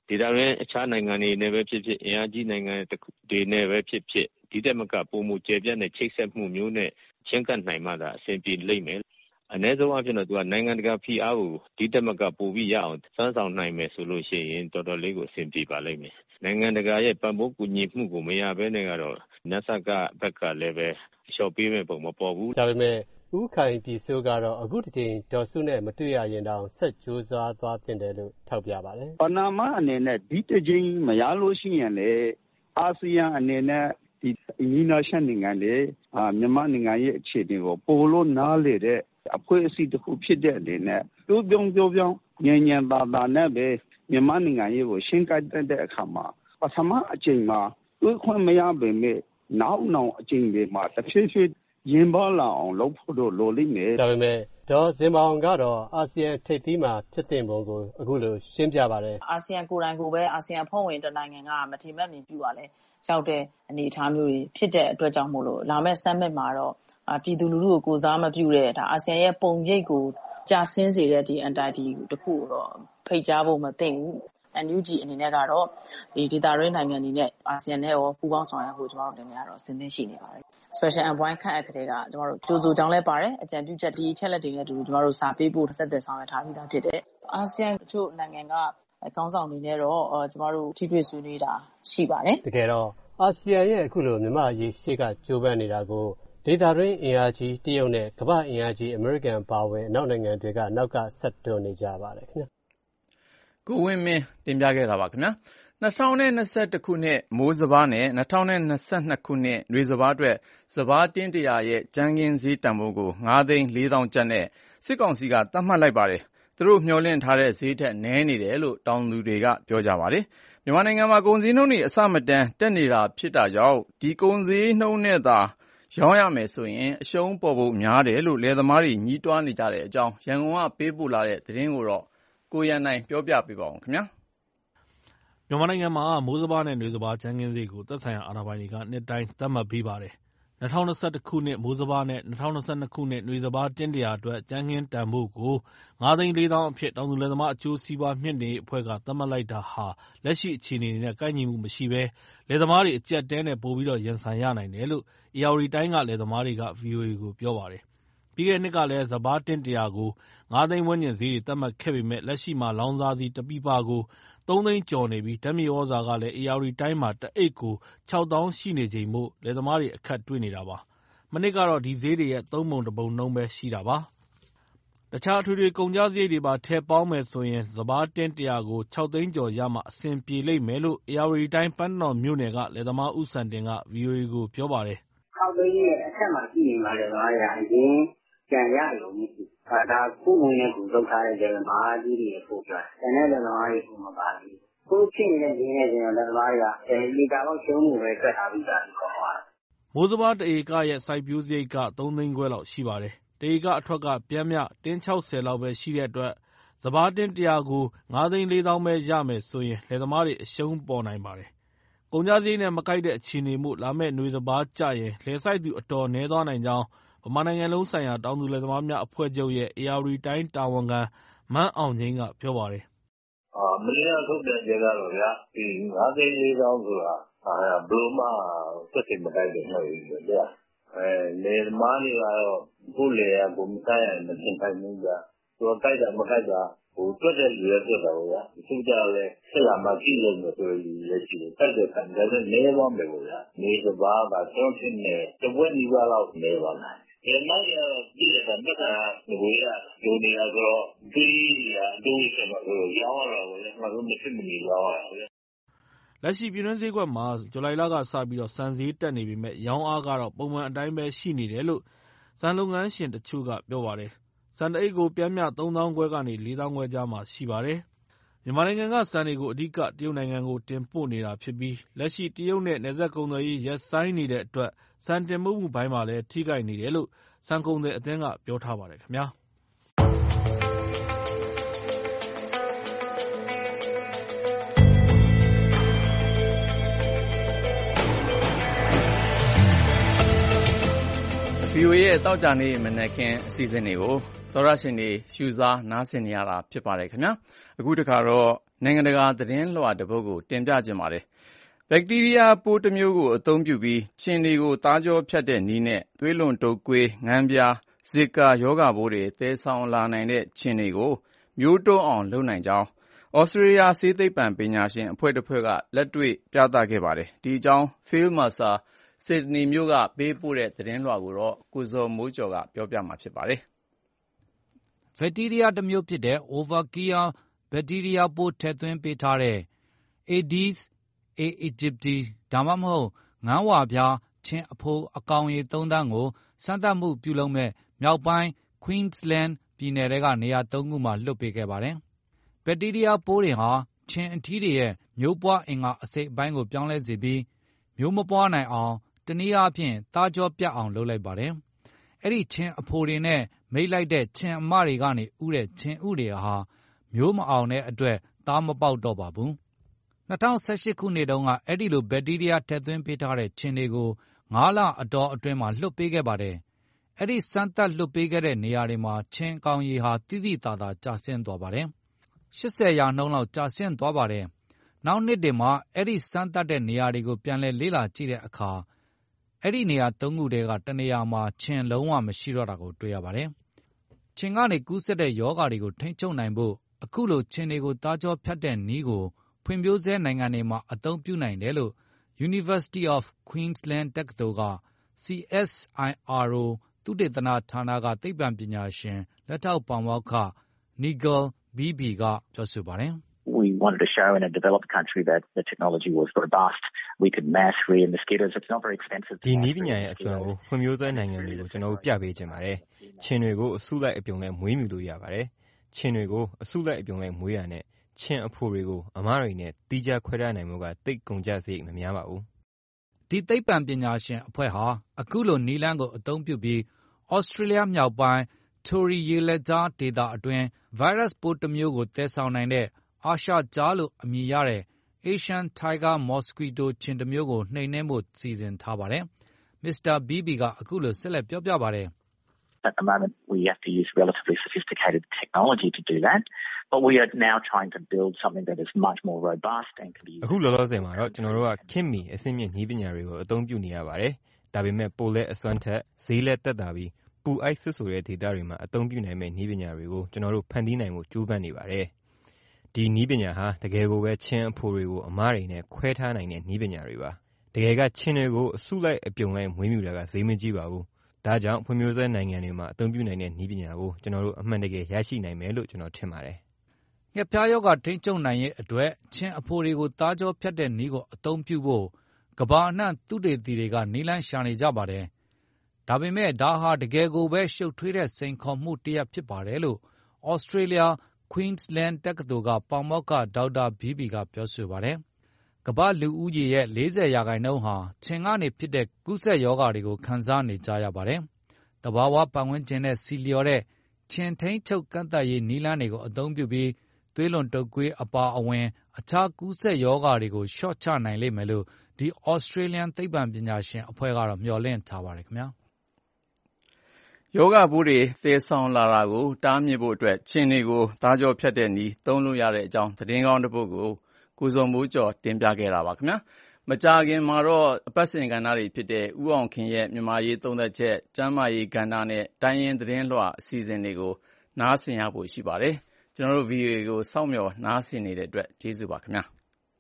[SPEAKER 11] ဒေသတွင်းအခြားနိုင်ငံတွေနဲ့ပဲဖြစ်ဖြစ်အင်အားကြီးနိုင်ငံတွေနဲ့ပဲဖြစ်ဖြစ်ဒီတက်မကပုံမှုကျေပြတ်တဲ့ချိတ်ဆက်မှုမျိုးနဲ့ချင်းကပ်နိုင်မှသာအဆင်ပြေလိမ့်မယ်အနည်းဆုံးအဖြစ်တော့သူကနိုင်ငံတကာဖိအားကိုဒီတက်မကပိုပြီးရအောင်စမ်းဆောင်နိုင်မယ်ဆိုလို့ရှိရင်တော်တော်လေးကိုအဆင်ပြေပါလိမ့်မယ်နိုင်ငံတကာရဲ့ပံ့ပိုးကူညီမှုကိုမရဘဲနဲ့ကတော့နတ်ဆက်ကဘက်ကလည်းပဲလျှော့ပေးမဲ့ပုံမပေါ်ဘူး
[SPEAKER 10] ဒါပေမဲ့ဦးခိုင်ပြည်စိုးကတော့အခုတစ်ချိန်ဒေါ်စုနဲ့မတွေ့ရရင်တောင်ဆက်ကြိုးစားသွားတင်တယ်လို့ထောက်ပြပါတယ်
[SPEAKER 9] ပနာမအနေနဲ့ဒီတစ်ချိန်မရလို့ရှိရင်လေအာဆီယံအနေနဲ့ဒီညီနာရှန်နိုင်ငံတွေအာမြန်မာနိုင်ငံရဲ့အခြေအနေကိုပိုလို့နားလေတဲ့အဖွဲ့အစည်းတစ်ခုဖြစ်တဲ့အနေနဲ့တိုးပြုံးပြောပြောင်းညံ့ညံ့ပါပါနဲ့ပဲမြန်မာနိုင်ငံရဲ့ကိုရှင်းကတဲ့အခါမှာပထမအချိန်မှာတွေးခွင့်မရပေမဲ့နောက်နောက်အချိန်တွေမှာတစ်ဖြည်းဖြည်းရင်ပါလာအောင်လုပ်ဖို့တော့လိုလိမ့်မယ်
[SPEAKER 10] ဒါပေမဲ့ဒေါ်ဇင်မာအောင်ကတော့အာဆီယံထိပ်သီးမှာဖြစ်တဲ့ပုံကိုအခုလိုရှင်းပြပါတယ်
[SPEAKER 12] အာဆီယံကိုယ်တိုင်ကိုပဲအာဆီယံဖွဲ့ဝင်တနိုင်ငံကမထေမဲ့မြင်ပြုပါလဲရောက်တဲ့အနေအထားမျိုးတွေဖြစ်တဲ့အတွက်ကြောင့်မို့လို့လာမဲ့ summit မှာတော့ပြည်သူလူထုကိုကိုစားမပြုတဲ့ဒါအာဆီယံရဲ့ပုံရိပ်ကိုကြာဆင်းစေတဲ့ဒီ entity တခုကိုတော့ဖိတ်ကြားဖို့မသင့်ဘူးအန်ယူဂျီ အနေနဲ့ကတော့ဒီဒေသတွင်းနိုင်ငံတွေနဲ့အာဆီယံနဲ့ရောပူးပေါင်းဆောင်ရွက်ဖို့ကျွန်တော်တို့တင်ပြတော့အဆင်သင့်ရှိနေပါတယ် special envoy ခန့်အပ်တဲ့ကကျွန်တော်တို့ကြိုးစိုးကြောင်းလဲပါတယ်အကြံပြုချက်ဒီအချက်လက်တွေနဲ့တူကျွန်တော်တို့စာပေးဖို့ဆက်သွယ်ဆောင်ရွက်ထားပြီးသားဖြစ်တဲ့အာဆီယံတချို့နိုင်ငံကကောင်းဆောင်တွေနဲ့တော့ကျွန်တော်တို့ထိတွေ့ဆွေးနွေးတာရှိပါတယ်
[SPEAKER 10] တကယ်တော့အာဆီယံရဲ့အခုလိုမြန်မာအရေးရှေ့ကကြိုးပမ်းနေတာကိုဒေသတွင်းအင်အားကြီးတရုတ်နဲ့ကမ္ဘာ့အင်အားကြီးအမေရိကန်ပါဝင်အနောက်နိုင်ငံတွေကနောက်ကဆက်တွန်းနေကြပါတယ်ခင်ဗျာ
[SPEAKER 2] ကိုဝင်းမင်းတင်ပြခဲ့တာပါခင်ဗျာ၂၀၂၁ခုနှစ်မိုးစပါးနဲ့၂၀၂၂ခုနှစ်နွေစပါးအတွက်စပါးတင်းတရာရဲ့ကြမ်းခင်းဈေးတန်ဖိုးကို၅သိန်းလေးသောင်းကျပ်နဲ့စစ်ကောင်စီကသတ်မှတ်လိုက်ပါတယ်သူတို့မျှော်လင့်ထားတဲ့ဈေးထက်နည်းနေတယ်လို့တောင်သူတွေကပြောကြပါတယ်မြန်မာနိုင်ငံမှာကုန်စည်နှုန်းတွေအဆမတန်တက်နေတာဖြစ်တာကြောင့်ဒီကုန်စည်နှုန်းနဲ့သာရောင်းရမယ်ဆိုရင်အရှုံးပေါ်ဖို့များတယ်လို့လယ်သမားတွေညှိတွားနေကြတဲ့အကြောင်းရန်ကုန်ကပေးပို့လာတဲ့သတင်းကိုတော့ကိုရန်နိုင်ပြောပြပေးပါဦးခင်ဗျာ
[SPEAKER 6] မြန်မာနိုင်ငံမှာမိုးစပါးနဲ့နွေစပါးကြမ်းခင်းဈေးကိုသက်ဆိုင်ရာအာဏာပိုင်တွေကနှစ်တိုင်းသတ်မှတ်ပေးပါတယ်၂၀၂၁ခုနှစ်မိုးစပါးနဲ့၂၀၂၂ခုနှစ်နွေစပါးတင်းတရာအတွက်ကြမ်းခင်းတန်ဖိုးကို၅သိန်းလေးသောင်းအဖြစ်တောင်သူလယ်သမားအကျိုးစီးပွားမြှင့်တင်ရေးအဖွဲ့ကသတ်မှတ်လိုက်တာဟာလက်ရှိအခြေအနေနဲ့ကိုက်ညီမှုမရှိဘဲလယ်သမားတွေအကျပ်တဲနဲ့ပိုပြီးတော့ရင်ဆိုင်ရနိုင်တယ်လို့ဧရာဝတီတိုင်းကလယ်သမားတွေက ဗွီအိုအေကိုပြောပါတယ်ပြီးခဲ့တဲ့နှစ်ကလည်းစပါးတင်းတရာကို၅သိန်းဝန်းကျင်ဈေးတွေသတ်မှတ်ခဲ့ပေမဲ့လက်ရှိမှာလောင်စာဆီတပီပါကိုသုံးသိန်းကျော်နေပြီးဓာတ်မြေဩဇာကလည်းဧရာဝတီတိုင်းမှာတအိတ်ကိုခြောက်သောင်းရှိနေချိန်မို့လယ်သမားတွေအခက်တွေ့နေတာပါမနှစ်ကတော့ဒီဈေးတွေရဲ့သုံးပုံတစ်ပုံနှုန်းပဲရှိတာပါတခြားအထွေထွေကုန်ကျစရိတ်တွေပါထည့်ပေါင်းမယ်ဆိုရင်စပါးတင်းတရာကိုခြောက်သိန်းကျော်ရမှအဆင်ပြေလိမ့်မယ်လို့ဧရာဝတီတိုင်းပန်းတနော်မြို့နယ်ကလယ်သမားဦးစံတင်က ဗွီအိုအေကိုပြောပါတယ်
[SPEAKER 13] ခြောက်သိန်းရဲ့အထက်မှာရှိနေမှလည်းတော့ရာအရင်ကြံရလို့မရှိဘူးဒါခုဝင်နေကူလောက်ထားတဲ့လယ်သမားကြီးတွေပို့ပြတယ်။ဒါနဲ့လယ်သမားတွေကမပါဘူး။ခုဖြစ်နေတဲ့ရင်းနဲ့ကျတော့လယ်သမားတွေကအဲဒီတာပေါင်းရှုံးမှုပဲတွက်ထားပြီးသားကိုခေါ်သွားတယ်
[SPEAKER 6] ။မိုးစပါးတဧကရဲ့စိုက်ပျိုးစရိတ်ကသုံးသိန်းခွဲလောက်ရှိပါတယ်။တဧကအထွက်ကပျမ်းမျှတင်း၆၀လောက်ပဲရှိတဲ့အတွက်စပါးတင်းတရာကို၅သိန်းလေးသောင်းပဲရမယ်ဆိုရင်လယ်သမားတွေအရှုံးပေါ်နိုင်ပါတယ်။ကုန်ကျစရိတ်နဲ့မကိုက်တဲ့အခြေအနေမို့လာမယ့်နွေစပါးကျရင်လယ်စိုက်သူအတော်နည်းသွားနိုင်ကြောင်းဗမာနိုင်ငံလုံးဆိုင်ရာတောင်သူလယ်သမားများအဖွဲ့ချုပ်ရဲ့ဧရာဝတီတိုင်းတာဝန်ခံမန်းအောင်ငိမ့်ကပြောပါတယ်
[SPEAKER 14] ။အာမင်းကထုတ်ပြန်ကြတော့ဗျာဒီ၅သိန်းလေးသောင်းဆိုတာအာဘလို့မှသက်သေမတိုက်တယ်ဟုတ်ပြီဗျာ။အဲလေသမားတွေကတော့ကိုယ်လေကကိုမတိုက်ရမသင်ခိုင်းဘူးဗျာ။သူကတိုက်တာမတိုက်တာဟိုတွက်တဲ့လူရဲ့တွက်တာဗျာ။သူကြလည်းဆက်လာမှကြည့်လို့ဆိုရင်လည်းရှိတယ်။တိုက်တဲ့ခံကြတဲ့နေသွားမယ်ဗျာ။နေစပါးကကျောင်းဖြစ်နေတဝက်နီးပါးလောက်နေပါလား။ဒီမှာရပြည်တဲ့ဘက်ကငွေရဒိုနေရတော့ဒီရဒိုချင်တော့ရောင်းရတော့လေမလို့မရှိမနေရောင်းရ
[SPEAKER 6] လက်ရှိပြည်တွင်းဈေးကွက်မှာဇူလိုင်လကစပြီးတော့စံဈေးတက်နေပြီမဲ့ရောင်းအားကတော့ပုံမှန်အတိုင်းပဲရှိနေတယ်လို့စံလုပ်ငန်းရှင်တချို့ကပြောပါတယ်စံတအိတ်ကိုပြန်မြသုံးသောင်းခွဲကနေလေးသောင်းခွဲကြားမှာရှိပါတယ်မြန်မာနိုင်ငံကစံတွေကိုအဓိကတရုတ်နိုင်ငံကိုတင်ပို့နေတာဖြစ်ပြီးလက်ရှိတရုတ်နဲ့နယ်စပ်ကုန်သွယ်ရေးရပ်ဆိုင်းနေတဲ့အတွက်စံတင်ပို့မှုဘိုင်းမှာလည်းထိခိုက်နေတယ်လို့စံကုန်သည်အသင်းကပြောထားပါတယ်ခင်ဗျာ
[SPEAKER 2] ဗီအိုအေရဲ့တောက်ကြနေမနက်ခင်းအစီအစဉ်တွေကိုသောရရှင်တွေရှုစားနားဆင်နေရတာဖြစ်ပါတယ်ခင်ဗျာအခုတခါတော့နိုင်ငံတကာသတင်းလွှာတစ်ပုဒ်ကိုတင်ပြခြင်းပါတယ်။ဘက်တီးရီးယားပိုးတစ်မျိုးကိုအသုံးပြုပြီးခြင်တွေကိုသားကြောဖြတ်တဲ့နည်းနဲ့သွေးလွန်တုပ်ကွေးငန်းပြားဇစ်ကာရောဂါပိုးတွေသယ်ဆောင်လာနိုင်တဲ့ခြင်တွေကိုမျိုးတုံးအောင်လုပ်နိုင်ကြောင်းဩစတြေးလျဆေးသိပ္ပံပညာရှင်အဖွဲ့တစ်ဖွဲ့ကလက်တွေ့ပြသခဲ့ပါတယ်။ဒီအကြောင်း Phil Mercer ဆစ်ဒနီမြို့ကပေးပို့တဲ့သတင်းလွှာကိုတော့ကိုဇော်မိုးကျော်ကပြောပြမှာဖြစ်ပါတယ်
[SPEAKER 15] ။ဘက်တီးရီးယားတစ်မျိုးဖြစ်တဲ့ Wolbachia ဘက်တီးရီးယားပိုးထည့်သွင်းပေးထားတဲ့ Aedes aegypti ဒါမှမဟုတ်ငန်းဝါပြားခြင်အဖိုအကောင်ရေသုံးသန်းကိုစမ်းသပ်မှုပြုလုပ်မဲ့မြောက်ပိုင်း Queensland ပြည်နယ်ထဲကနေရာသုံးခုမှာလွှတ်ပေးခဲ့ပါတယ်။ဘက်တီးရီးယားပိုးတွေဟာခြင်အထီးတွေရဲ့မျိုးပွားအင်္ဂါအစိတ်အပိုင်းကိုပြောင်းလဲစေပြီးမျိုးမပွားနိုင်အောင်တနည်းအားဖြင့်သားကြောပြတ်အောင်လုပ်လိုက်ပါတယ်။အဲ့ဒီခြင်အဖိုတွေနဲ့မိတ်လိုက်တဲ့ခြင်အမတွေကနေဥတဲ့ခြင်ဥတွေဟာမျိုးမအောင်တဲ့အတွက်သားမပေါက်တော့ပါဘူး။၂၀၁၈ခုနှစ်တုန်းကအဲ့ဒီလိုဘက်တီးရီးယားထည့်သွင်းပေးထားတဲ့ခြင်တွေကိုငါးလအတော်အတွင်းမှာလွှတ်ပေးခဲ့ပါတယ်။အဲ့ဒီစမ်းသပ်လွှတ်ပေးခဲ့တဲ့နေရာတွေမှာခြင်ကောင်ရေဟာတိတိသာသာကျဆင်းသွားပါတယ်။ရှစ်ဆယ်ရာနှုန်းလောက်ကျဆင်းသွားပါတယ်။နောက်နှစ်တွေမှာအဲ့ဒီစမ်းသပ်တဲ့နေရာတွေကိုပြန်လဲလေ့လာကြည့်တဲ့အခါအဲ့ဒီနေရာသုံးခုတည်းကတနေရာမှာခြင်လုံးဝမရှိတော့တာကိုတွေ့ရပါတယ်။ခြင်ကနေကူးစက်တဲ့ရောဂါတွေကိုထိန်းချုပ်နိုင်ဖို့အခုလိုခြင်တွေကိုသားကြောဖြတ်တဲ့နည်းကိုဖွံ့ဖြိုးဆဲနိုင်ငံတွေမှာအသုံးပြုနိုင်တယ်လို့ University of Queensland တက္ကသိုလ်က စီ အက်စ် အိုင် အာရ် အို သုတေသနဌာနကသိပ္ပံပညာရှင်လက်ထောက်ပါမောက္ခ Nigel Beebe ကပြောဆိုပါတယ်။
[SPEAKER 16] We wanted to show in a developed country that the technology was robust. We could mass rear mosquitoes. It's not very expensive.
[SPEAKER 17] ဒီနည်းပညာရဲ့အစွမ်းကိုဖွံ့ဖြိုးဆဲနိုင်ငံတွေကိုကျွန်တော်တို့ပြပေးချင်ပါတယ်။ခြင်တွေကိုအစုလိုက်အပြုံလိုက်မွေးမြူလို့ရပါတယ်။ခြင်တွေကိုအစုလိုက်အပြုံလိုက်မွေးရတဲ့ခြင်အဖိုတွေကိုအမတွေနဲ့တီးခြားခွဲထားနိုင်မှုကတိတ်ကုန်ကြစရိတ်မများပါဘူး
[SPEAKER 15] ။ဒီသိပ္ပံပညာရှင်အဖွဲ့ဟာအခုလိုနည်းလမ်းကိုအသုံးပြုပြီးဩစတြေးလျမြောက်ပိုင်း Tory ရေလက်ကြားဒေသအတွင်းဗိုင်းရပ်စ်ပိုးတစ်မျိုးကိုသယ်ဆောင်နိုင်တဲ့အာရှကြားလို့အမည်ရတဲ့ Asian Tiger Mosquito ခြင်တစ်မျိုးကိုနှိမ်နင်းဖို့စီစဉ်ထားပါတယ်။ မစ္စတာ Beebe ကအခုလိုဆက်လက်ပြောပြပါတယ်
[SPEAKER 16] ။ At the moment we have to use relatively sophisticated technology to do that, but we are now trying to build something that is much more robust and can be used.
[SPEAKER 17] အခုလောလောဆယ်မှာတော့ကျွန်တော်တို့ကခင်မီအဆင့်မြင့်နည်းပညာတွေကိုအသုံးပြုနေရပါတယ်။ဒါပေမဲ့ပိုလဲအစွမ်းထက်ဈေးလဲတက်တာပြီးပူအိုက်ဆွဆိုတဲ့ဒေသတွေမှာအသုံးပြုနိုင်မဲ့နည်းပညာတွေကိုကျွန်တော်တို့ဖန်တီးနိုင်ဖို့ကြိုးပမ်းနေပါတယ်။ဒီနည်းပညာဟာတကယ်ကိုပဲခြင်အဖိုတွေကိုအမတွေနဲ့ခွဲထားနိုင်တဲ့နည်းပညာတွေပါ။တကယ်ကခြင်တွေကိုအစုလိုက်အပြုံလိုက်မွေးမြူတာကဈေးမကြီးပါဘူး။ဒါကြောင့်ဖွံ့ဖြိုးဆဲနိုင်ငံတွေမှာအသုံးပြုနိုင်တဲ့နည်းပညာကိုကျွန်တော်တို့အမှန်တကယ်ရရှိနိုင်မယ်လို့ကျွန်တော်ထင်ပါတယ်
[SPEAKER 15] ။ငှက်ဖျားရောဂါထိန်းချုပ်နိုင်ရေးအတွက်ခြင်အဖိုတွေကိုသားကြောဖြတ်တဲ့နည်းကိုအသုံးပြုဖို့ကမ္ဘာအနှံ့သုတေသီတွေကနည်းလမ်းရှာနေကြပါတယ်။ဒါပေမဲ့ဒါဟာတကယ်ကိုပဲရှုပ်ထွေးတဲ့စိန်ခေါ်မှုတစ်ရပ်ဖြစ်ပါတယ်လို့ဩစတြေးလျ Queensland တက္ကသိုလ်ကပါမောက္ခဒေါက်တာ Beebe ကပြောဆိုပါတယ်။ကမ္ဘာလူဦးရေရဲ့လေးဆယ်ရာခိုင်နှုန်းဟာခြင်ကနေဖြစ်တဲ့ကူးစက်ရောဂါတွေကိုခံစားနေကြရပါတယ်။သဘာဝပတ်ဝန်းကျင်နဲ့ဆီလျော်တဲ့ခြင်ထိန်းချုပ်ကန့်သတ်ရေးနည်းလမ်းတွေကိုအသုံးပြုပြီးသွေးလွန်တုပ်ကွေးအပါအဝင်အခြားကူးစက်ရောဂါတွေကိုလျှော့ချနိုင်လိမ့်မယ်လို့ဒီ Australian သိပ္ပံပညာရှင်အဖွဲ့ကတော့မျှော်လင့်ထားပါတယ်ခင်ဗျာ
[SPEAKER 2] ။ရောဂါပိုးတွေသယ်ဆောင်လာတာကိုတားမြစ်ဖို့အတွက်ခြင်တွေကိုသားကြောဖြတ်တဲ့နည်းသုံးလို့ရတဲ့အကြောင်းသတင်းကောင်းတစ်ပုဒ်ကိုကိုဇော်မိုးကျော်တင်ပြခဲ့တာပါခင်ဗျာ။မကြာခင်မှာတော့အပတ်စဉ်ကဏ္ဍတွေဖြစ်တဲ့ဥအောင်ခင်ရဲ့မြန်မာရေးသုံးသက်ချက်ကျမ်းမာရေးကဏ္ဍနဲ့တိုင်းရင်းသတင်းလွှာအစီအစဉ်တွေကိုနားဆင်ရဖို့ရှိပါတယ်။ကျွန်တော်တို့ ဗီအိုအေ ကိုစောင့်မျှော်နားဆင်နေတဲ့အတွက်ကျေးဇူးပါခင်ဗျာ။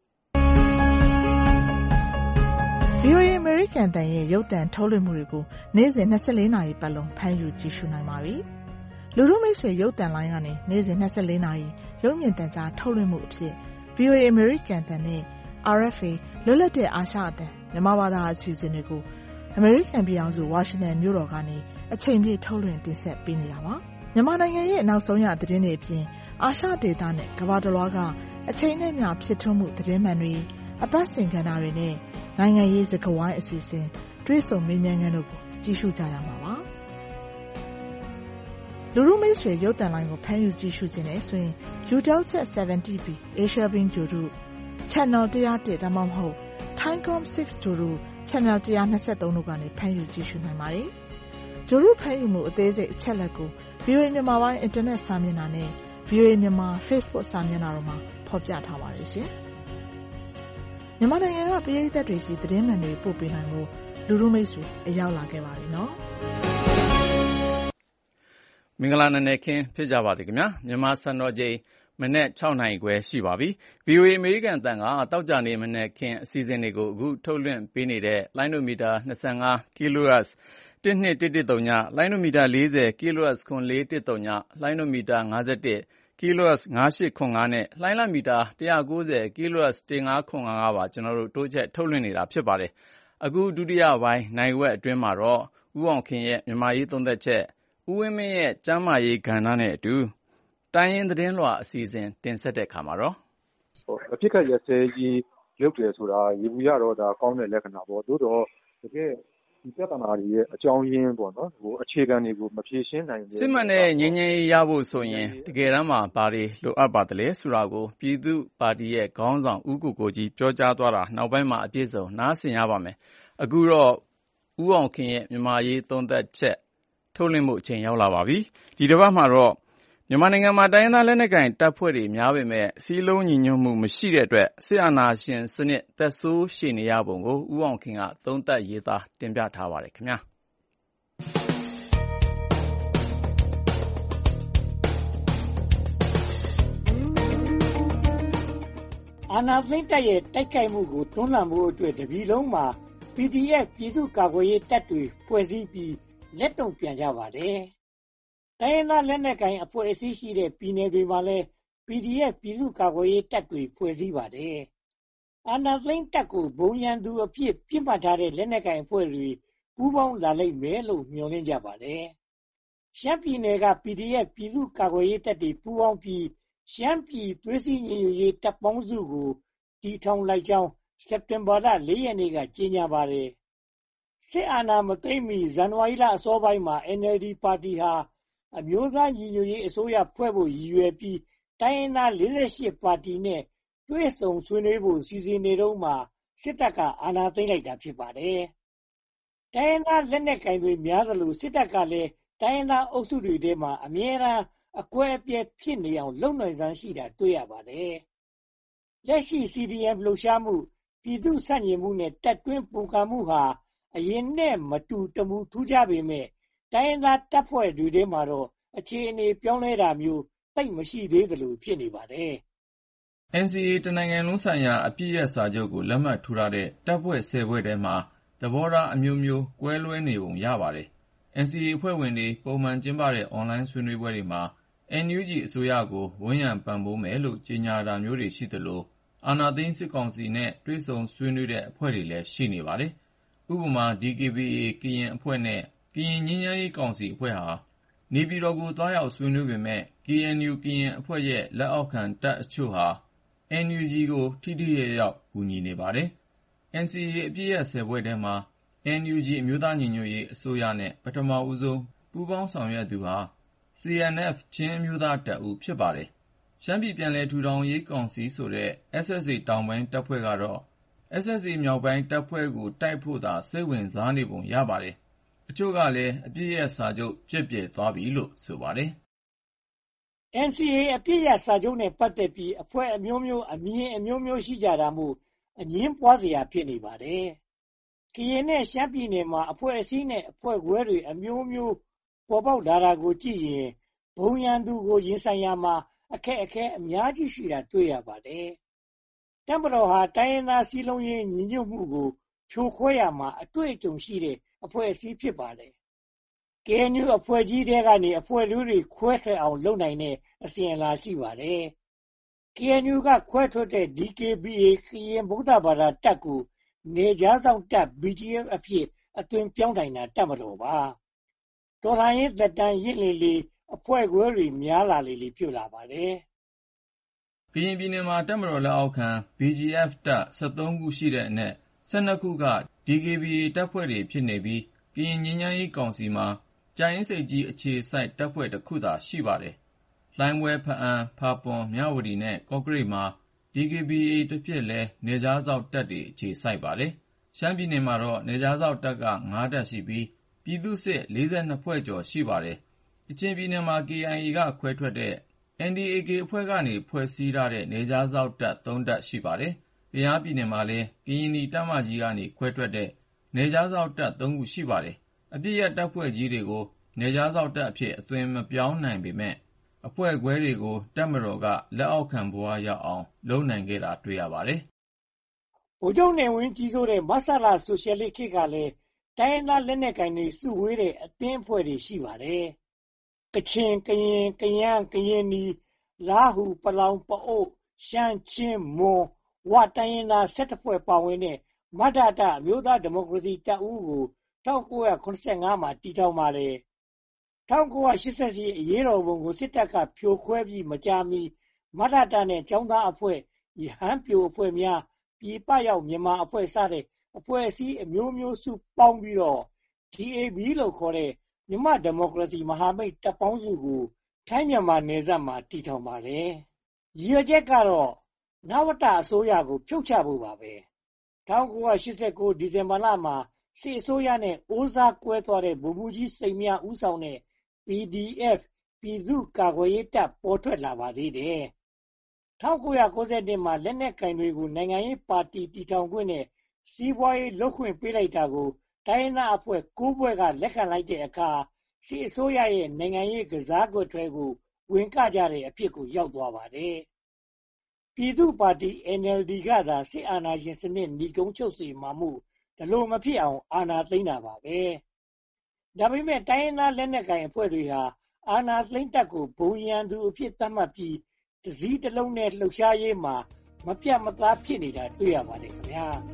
[SPEAKER 7] ဗီအိုအေ American တန်ရဲ့ရုပ်သံထုတ်လွှင့်မှုတွေကိုနေ့စဉ်၂၄နာရီပတ်လုံးဖမ်းယူကြည့်ရှုနိုင်ပါပြီ။လူထုမိတ်ဆွေရုပ်သံလိုင်းကနေနေ့စဉ်၂၄နာရီရုပ်မြင်သံကြားထုတ်လွှင့်မှုအဖြစ် ဗီအိုအေ American တန်နဲ့ အာရ် အက်ဖ် အေ လွတ်လပ်တဲ့အာရှအသံမြန်မာဘာသာအစီအစဉ်တွေကို American ပြည်ထောင်စုဝါရှင်တန်မြို့တော်ကနေအချိန်ပြည့်ထုတ်လွှင့်တင်ဆက်ပေးနေတာပါ။မြန်မာနိုင်ငံရဲ့နောက်ဆုံးရသတင်းတွေအပြင်အာရှဒေသနဲ့ကမ္ဘာတစ်လွှားကအချိန်နဲ့မျှဖြစ်ထွန်းမှုသတင်းမှန်တွေအပတ်စဉ်ကဏ္ဍတွေနဲ့နိုင်ငံရေးစကားဝိုင်းအစီအစဉ်တွေ့ဆုံမေးမြန်းခန်းတို့ကိုကြည့်ရှုကြရမှာပါ။လူထုမိတ်ဆွေရုပ်သံလိုင်းကိုဖမ်းယူကြည့်ရှုခြင်းနဲ့ဆိုရင် Eutelsat ဆယ်ဗန်တီ ဘီ Asia Beam ဂြိုလ်တု Channel one oh oneဒါမှမဟုတ် Thaicom six ဂြိုလ်တု Channel one twenty-threeတို့ကနေဖမ်းယူကြည့်ရှုနိုင်ပါတယ်။ဂြိုလ်တုဖမ်းယူမှုအသေးစိတ်အချက်အလက်ကို ဗီအိုအေ မြန်မာပိုင်းအင်တာနက်စာမျက်နှာနဲ့ ဗီအိုအေ မြန်မာ Facebook စာမျက်နှာတို့မှာဖော်ပြထားပါတယ်ရှင်။မြန်မာနိုင်ငံကပရိသတ်တွေစီသတင်းမှန်တွေပို့ပေးနိုင်ဖို့လူလူမိတ်ဆွေအရောက်လာခဲ့ပါပြီနော်။
[SPEAKER 2] မင်္ဂလာနံနက်ခင်းဖြစ်ကြပါသည်ခင်ဗျာမြန်မာစံတော်ချိန်မနေ့၆နာရီခွဲရှိပါပြီ။ ဗီအိုအေ အမေရိကန်အသံကတောက်ကြနေမနေ့ခင်းအစီအစဉ်တွေကိုအခုထုတ်လွှင့်ပေးနေတဲ့လိုင်းနိုမီတာ၂၅ kHz တစ်နှစ်တစ်တစ်သုံးညလိုင်းနိုမီတာ၄၀ kHz ခွန်လေးတစ်သုံးညလိုင်းနိုမီတာ၅၁ kHz ၅၈ခွန်၅နဲ့လိုင်းလမီတာ၁၉၀ kHz ၁၅ခွန်၅ကပါကျွန်တော်တို့တိုးချက်ထုတ်လွှင့်နေတာဖြစ်ပါတယ်။အခုဒုတိယပိုင်းနိုင်ဝက်အတွင်းမှာတော့ဦးအောင်ခင်ရဲ့မြန်မာရေးသုံးသက်ချက်ဦးဝင်းမင်းရဲ့ကျမ်းမာရေးကဏ္ဍနဲ့အတူတိုင်းရင်းသတင်းလွှာအစီအစဉ်တင်ဆက်တဲ့အခါမှာတော့
[SPEAKER 18] အဖြစ်ကရစဲကြီးရုပ်တယ်ဆိုတာရေဘူးရတော့ဒါကောင်းတဲ့လက္ခဏာပေါ့သို့တော့တကယ်ဒီပြဿနာတွေရဲ့အကြောင်းရင်းပေါ့နော်ဟိုအခြေခံတွေကိုမဖြေရှင်းနိုင်ဘူး
[SPEAKER 2] စစ်မှန်တဲ့ငြိမ်းချမ်းရေးရဖို့ဆိုရင်တကယ်တမ်းမှာဘာတွေလိုအပ်ပါသလဲဆိုတာကိုပြည်သူ့ပါတီရဲ့ခေါင်းဆောင်ဦးကိုကိုကြီးပြောကြားသွားတာနောက်ပိုင်းမှာအပြည့်စုံနားဆင်ရပါမယ်အခုတော့ဦးအောင်ခင်ရဲ့မြန်မာရေးသုံးသက်ချက်ထုတ်လွှင့်မှုအချိန်ရောက်လာပါပြီဒီတစ်ပတ်မှာတော့မြန်မာနိုင်ငံမှာတိုင်းရင်းသားလက်နက်ကိုင်တပ်ဖွဲ့တွေများပေမဲ့စီးလုံးညီညွတ်မှုမရှိတဲ့အတွက်စစ်အာဏာရှင်စနစ်သက်ဆိုးရှည်နေရပုံကိုဦးအောင်ခင်ကသုံးသပ်ရေးသားတင်ပြထားပါတယ်ခင်ဗျာ
[SPEAKER 19] အာဏာသိမ်းတပ်ရဲ့တိုက်ခိုက်မှုကိုတွန်းလှန်ဖို့အတွက်တပြည်လုံးမှာ ပီဒီအက်ဖ် ပြည်သူ့ကာကွယ်ရေးတပ်တွေဖွဲ့စည်းပြီးလက်တုံ့ပြန်ကြပါတယ်။တိုင်းရင်းသားလက်နက်ကိုင်အဖွဲ့အစည်းရှိတဲ့ပြည်နယ်တွေမှာလည်း ပီဒီအက်ဖ် ပြည်သူ့ကာကွယ်ရေးတပ်တွေဖွဲ့စည်းပါတယ်။အာဏာသိမ်းတပ်ကိုဘုံရန်သူအဖြစ်ပြစ်မှတ်ထားတဲ့လက်နက်ကိုင်အဖွဲ့တွေပူးပေါင်းလာလိမ့်မယ်လို့မျှော်လင့်ကြပါတယ်။ရှမ်းပြည်နယ်က ပီဒီအက်ဖ် ပြည်သူ့ကာကွယ်ရေးတပ်တွေပူးပေါင်းပြီးရှမ်းပြည်သွေးစည်းညီညွတ်ရေးတပ်ပေါင်းစုကိုတည်ထောင်လိုက်ကြောင်းစက်တင်ဘာလ၄ရက်နေ့ကကြေညာပါတယ်။စစ်အာဏာမသိမ်းမီဇန်နဝါရီလအစောပိုင်းမှာ အန်အယ်လ်ဒီ ပါတီဟာအမျိုးသားညီညွတ်ရေးအစိုးရဖွဲ့ဖို့ရည်ရွယ်ပြီးတိုင်းရင်းသား၄၈ပါတီနဲ့တွေ့ဆုံဆွေးနွေးဖို့စီစဉ်နေတုန်းမှာစစ်တပ်ကအာဏာသိမ်းလိုက်တာဖြစ်ပါတယ်။တိုင်းရင်းသားလက်နက်ကိုင်တွေများသလိုစစ်တပ်ကလည်းတိုင်းရင်းသားအုပ်စုတွေထဲမှာအမြဲတမ်းအကွဲအပြဲဖြစ်နေအောင်လုပ်နိုင်စွမ်းရှိတာတွေ့ရပါတယ်။လက်ရှိ စီ ဒီ အမ် လှုပ်ရှားမှုပြည်သူ့ဆန့်ကျင်မှုနဲ့တပ်တွင်းပုန်ကန်မှုဟာအရင်နဲ့မတူတမူထူးခြားပေမဲ့တိုင်းရင်းသားတပ်ဖွဲ့တွေထဲမှာတော့အခြေအနေပြောင်းလဲတာမျိုးသိပ်မရှိသေးသလိုဖြစ်နေပါတယ်
[SPEAKER 2] ။ အန် စီ အေ တနိုင်ငံလုံးဆိုင်ရာအပစ်ရပ်စာချုပ်ကိုလက်မှတ်ထိုးထားတဲ့တပ်ဖွဲ့ဆယ်ဖွဲ့ထဲမှာသဘောထားအမျိုးမျိုးကွဲလွဲနေပုံရပါတယ်။ အန် စီ အေ အဖွဲ့ဝင်တွေပုံမှန်ကျင်းပတဲ့အွန်လိုင်းဆွေးနွေးပွဲတွေမှာ အန် ယူ ဂျီ အစိုးရကိုဝန်းရံပံ့ပိုးမယ်လို့ကြေညာတာမျိုးတွေရှိသလိုအာဏာသိမ်းစစ်ကောင်စီနဲ့တွေ့ဆုံဆွေးနွေးတဲ့အဖွဲ့တွေလည်းရှိနေပါတယ်။ဥပမာ ဒီ ကေ ဘီ အေ ကရင်အဖွဲ့နဲ့ကရင်ငြိမ်းချမ်းရေးကောင်စီအဖွဲ့ဟာနေပြည်တော်ကိုသွားရောက်ဆွေးနွေးပေမဲ့ ကေအန်ယူ ကရင်အဖွဲ့ရဲ့လက်အောက်ခံတပ်အချို့ဟာ အန် ယူ ဂျီ ကိုထိထိရောက်ရောက်ကူညီနေပါတယ်။ အန် စီ အေ အပစ်ရပ်ဆယ်ဖွဲ့ထဲမှာ အန် ယူ ဂျီ အမျိုးသားညီညွတ်ရေးအစိုးရနဲ့ပထမဦးဆုံးပူးပေါင်းဆောင်ရွက်သူဟာ စီ အန် အက်ဖ် ချင်းအမျိုးသားတပ်ဦးဖြစ်ပါတယ်။ရှမ်းပြည်ပြန်လည်ထူထောင်ရေးကောင်စီဆိုတဲ့ အက်စ် အက်စ် အေ တောင်ပိုင်းတပ်ဖွဲ့ကတော့ အက်စ် အက်စ် အေ မြောက်ပိုင်းတပ်ဖွဲ့ကိုတိုက်ဖို့သာစိတ်ဝင်စားနေပုံရပါတယ်။အချို့ကလည်းအပစ်ရပ်စာချုပ်ပျက်ပြယ်သွားပြီလို့ဆိုပါတယ်
[SPEAKER 19] ။ အန် စီ အေ အပစ်ရပ်စာချုပ်နဲ့ပတ်သက်ပြီးအဖွဲ့အမျိုးမျိုးအမြင်အမျိုးမျိုးရှိကြတာမို့အငြင်းပွားစရာဖြစ်နေပါတယ်။ကရင်နဲ့ရှမ်းပြည်နယ်မှာအဖွဲ့အစည်းနဲ့အဖွဲ့ခွဲတွေအမျိုးမျိုးပေါ်ပေါက်လာတာကိုကြည့်ရင်ဘုံရန်သူကိုရင်ဆိုင်ရာမှာအခက်အခဲအများကြီးရှိတာတွေ့ရပါတယ်။တပ်မတော်ဟာတိုင်းရင်းသားစည်းလုံးရေးညီညွတ်မှုကိုဖြိုခွဲရမှာအတွေ့အကြုံရှိတဲ့အဖွဲ့အစည်းဖြစ်ပါတယ်။ ကေအန်ယူ အဖွဲ့ကြီးထဲကနေအဖွဲ့လေးတွေခွဲထွက်အောင်လုပ်နိုင်တဲ့အစဉ်အလာရှိပါတယ်။ ကေအန်ယူ ကခွဲထွက်တဲ့ ဒီ ကေ ဘီ အေ ကရင်ဗုဒ္ဓဘာသာတပ်ကိုနယ်ခြားစောင့်တပ် ဘီ ဂျီ အက်ဖ် အဖြစ်အသွင်ပြောင်းနိုင်တာတပ်မတော်ပါ။တော်လှန်ရေးသက်တမ်းရင့်လေလေအဖွဲ့ခွဲတွေများလာလေလေဖြစ်လာပါတယ်
[SPEAKER 2] ။ကရင်ပြည်နယ်မှာတပ်မတော်လက်အောက်ခံ ဘီ ဂျီ အက်ဖ် တပ်ဆယ့်သုံးခုရှိတဲ့အနက်ဆယ့်နှစ်ခုက ဒီ ကေ ဘီ အေ တပ်ဖွဲ့တွေဖြစ်နေပြီးကရင်ငြိမ်းချမ်းရေးကောင်စီမှာကြာအင်းဆိပ်ကြီးအခြေစိုက်တပ်ဖွဲ့တစ်ခုသာရှိပါတယ်။လှိုင်းဘွဲ၊ဘားအံ၊ဖာပွန်၊မြဝတီနဲ့ကော့ကရိတ်မှာ ဒီ ကေ ဘီ အေ တဖြစ်လဲနယ်ခြားစောင့်တပ်တွေအခြေစိုက်ပါတယ်။ရှမ်းပြည်နယ်မှာတော့နယ်ခြားစောင့်တပ်ကငါးတပ်ရှိပြီးပြည်သူ့စစ်လေးဆယ့်နှစ်ဖွဲ့ကျော်ရှိပါတယ်။ကချင်ပြည်နယ်မှာ ကေ အိုင်အေ ကခွဲထွက်တဲ့အန် ဒီ အေ ကေ အဖွဲ့ကနေဖွဲ့စည်းထားတဲ့နယ်ခြားစောင့်တပ်သုံးတပ်ရှိပါတယ်။ကယားပြည်နယ်မှာလည်းကရင်နီတပ်မကြီးကနေခွဲထွက်တဲ့နယ်ခြားစောင့်တပ်သုံးခုရှိပါတယ်။အပစ်ရပ်တပ်ဖွဲ့ကြီးတွေကိုနယ်ခြားစောင့်တပ်အဖြစ်အသွင်မပြောင်းနိုင်ပေမယ့်အဖွဲ့ခွဲတွေကိုတပ်မတော်ကလက်အောက်ခံဘဝရောက်အောင်လုပ်နိုင်ခဲ့တာတွေ့ရပါတယ်
[SPEAKER 19] ။ဗိုလ်ချုပ်နေဝင်းကြီးစိုးတဲ့မဆလဆိုရှယ်လစ်ခေတ်ကလည်းတိုင်းရင်းသားလက်နက်ကိုင်တွေစုဝေးတဲ့အသင်းအဖွဲ့တွေရှိပါတယ်။ကချင်၊ကရင်၊ကယန်း၊ကရင်နီ၊လားဟူ၊ပလောင်၊ပအို့၊ရှမ်း၊ချင်း၊မွန်၊ဝတိုင်းရင်းသားဆယ့်တစ်ဖွဲ့ပါဝင်တဲ့မဒတအမျိုးသားဒီမိုကရေစီတပ်ဦးကို၁၉၇၅မှာတည်ထောင်ပါတယ်။၁၉၈၈အရေးတော်ပုံကိုစစ်တပ်ကဖြိုခွဲပြီးမကြာမီမဒတနဲ့ကျောင်းသားအဖွဲ့၊ရဟန်းပျိုအဖွဲ့များ၊ပြည်ပရောက်မြန်မာအဖွဲ့စတဲ့အဖွဲ့အစည်းအမျိုးမျိုးစုပေါင်းပြီးတော့ ဒီ အေ ဘီ လို့ခေါ်တဲ့မြန်မာ့ဒီမိုကရေစီမဟာမိတ်တပ်ပေါင်းစုကိုထိုင်းမြန်မာနယ်စပ်မှာတည်ထောင်ပါတယ်။ရည်ရွယ်ချက်ကတော့နဝတအစိုးရကိုဖြုတ်ချဖို့ပါပဲ။၁၉၈၉ဒီဇင်ဘာလမှာစစ်အစိုးရနဲ့အိုးစားကွဲသွားတဲ့ဗိုလ်မှူးကြီးစိန်မြဦးဆောင်တဲ့ ပီ ဒီ အက်ဖ် ပြည်သူ့ကာကွယ်ရေးတပ်ပေါ်ထွက်လာပါသေးတယ်။၁၉၉၁မှာလက်နက်ကိုင်တွေကိုနိုင်ငံရေးပါတီတည်ထောင်ခွင့်နဲ့စီးပွားရေးလုပ်ခွင့်ပေးလိုက်တာကိုတိုင်းရင်းသားအဖွဲ့ကိုးဖွဲ့ကလက်ခံလိုက်တဲ့အခါစစ်အစိုးရရဲ့နိုင်ငံရေးကစားကွက်တွေကိုဝင်ကကြတဲ့အဖြစ်ကိုရောက်သွားပါတယ်။ပြည်သူ့ပါတီ အန် အယ် ဒီ ကသာစစ်အာဏာရှင်စနစ်နိဂုံးချုပ်စေမှာမို့ဒီလိုမဖြစ်အောင်အာဏာသိမ်းတာပါပဲ။ဒါပေမဲ့တိုင်းရင်းသားလက်နက်ကိုင်အဖွဲ့တွေဟာအာဏာသိမ်းတပ်ကိုဘုံရန်သူအဖြစ်သတ်မှတ်ပြီးတစည်းတစ်လုံးနဲ့လှုပ်ရှားရေးမှာမပြတ်မသားဖြစ်နေတာတွေ့ရပါတယ်ခင်ဗျာ။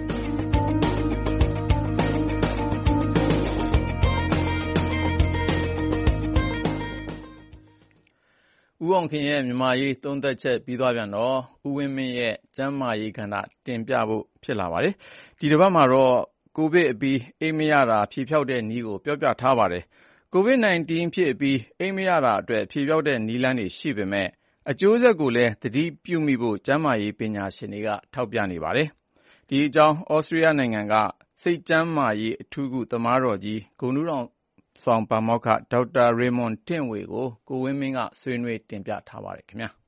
[SPEAKER 2] ဦးအောင်ခင်ရဲ့မြန်မာရေးသုံးသပ်ချက်ပြီးသွားပြန်တော့ဦးဝင်းမင်းရဲ့ကျန်းမာရေးကဏ္ဍတင်ပြဖို့ဖြစ်လာပါတယ်။ဒီတစ်ပတ်မှာတော့ကိုဗစ်အပြီးအိမ်မရတာဖြေဖျောက်တဲ့နည်းကိုပြောပြထားပါတယ်။ ကိုဗစ် ၁၉ ဖြစ်အပြီးအိမ်မရတာအတွက်ဖြေဖျောက်တဲ့နည်းလမ်းတွေရှိပေမဲ့အကျိုးဆက်ကိုလည်းသတိပြုမိဖို့ကျန်းမာရေးပညာရှင်တွေကထောက်ပြနေပါတယ်။ဒီအကြောင်းဩစတြေးလျနိုင်ငံကစိတ်ကျန်းမာရေးအထူးကုသမားတော်ကြီးဂုဏ်ထူးဆောင်ပါမောက္ခဒေါက်တာရေမွန်တင့်ဝေကိုကိုဝင်းမင်းကဆွေးနွေးတင်ပြထားပါတယ်ခင်ဗျာ။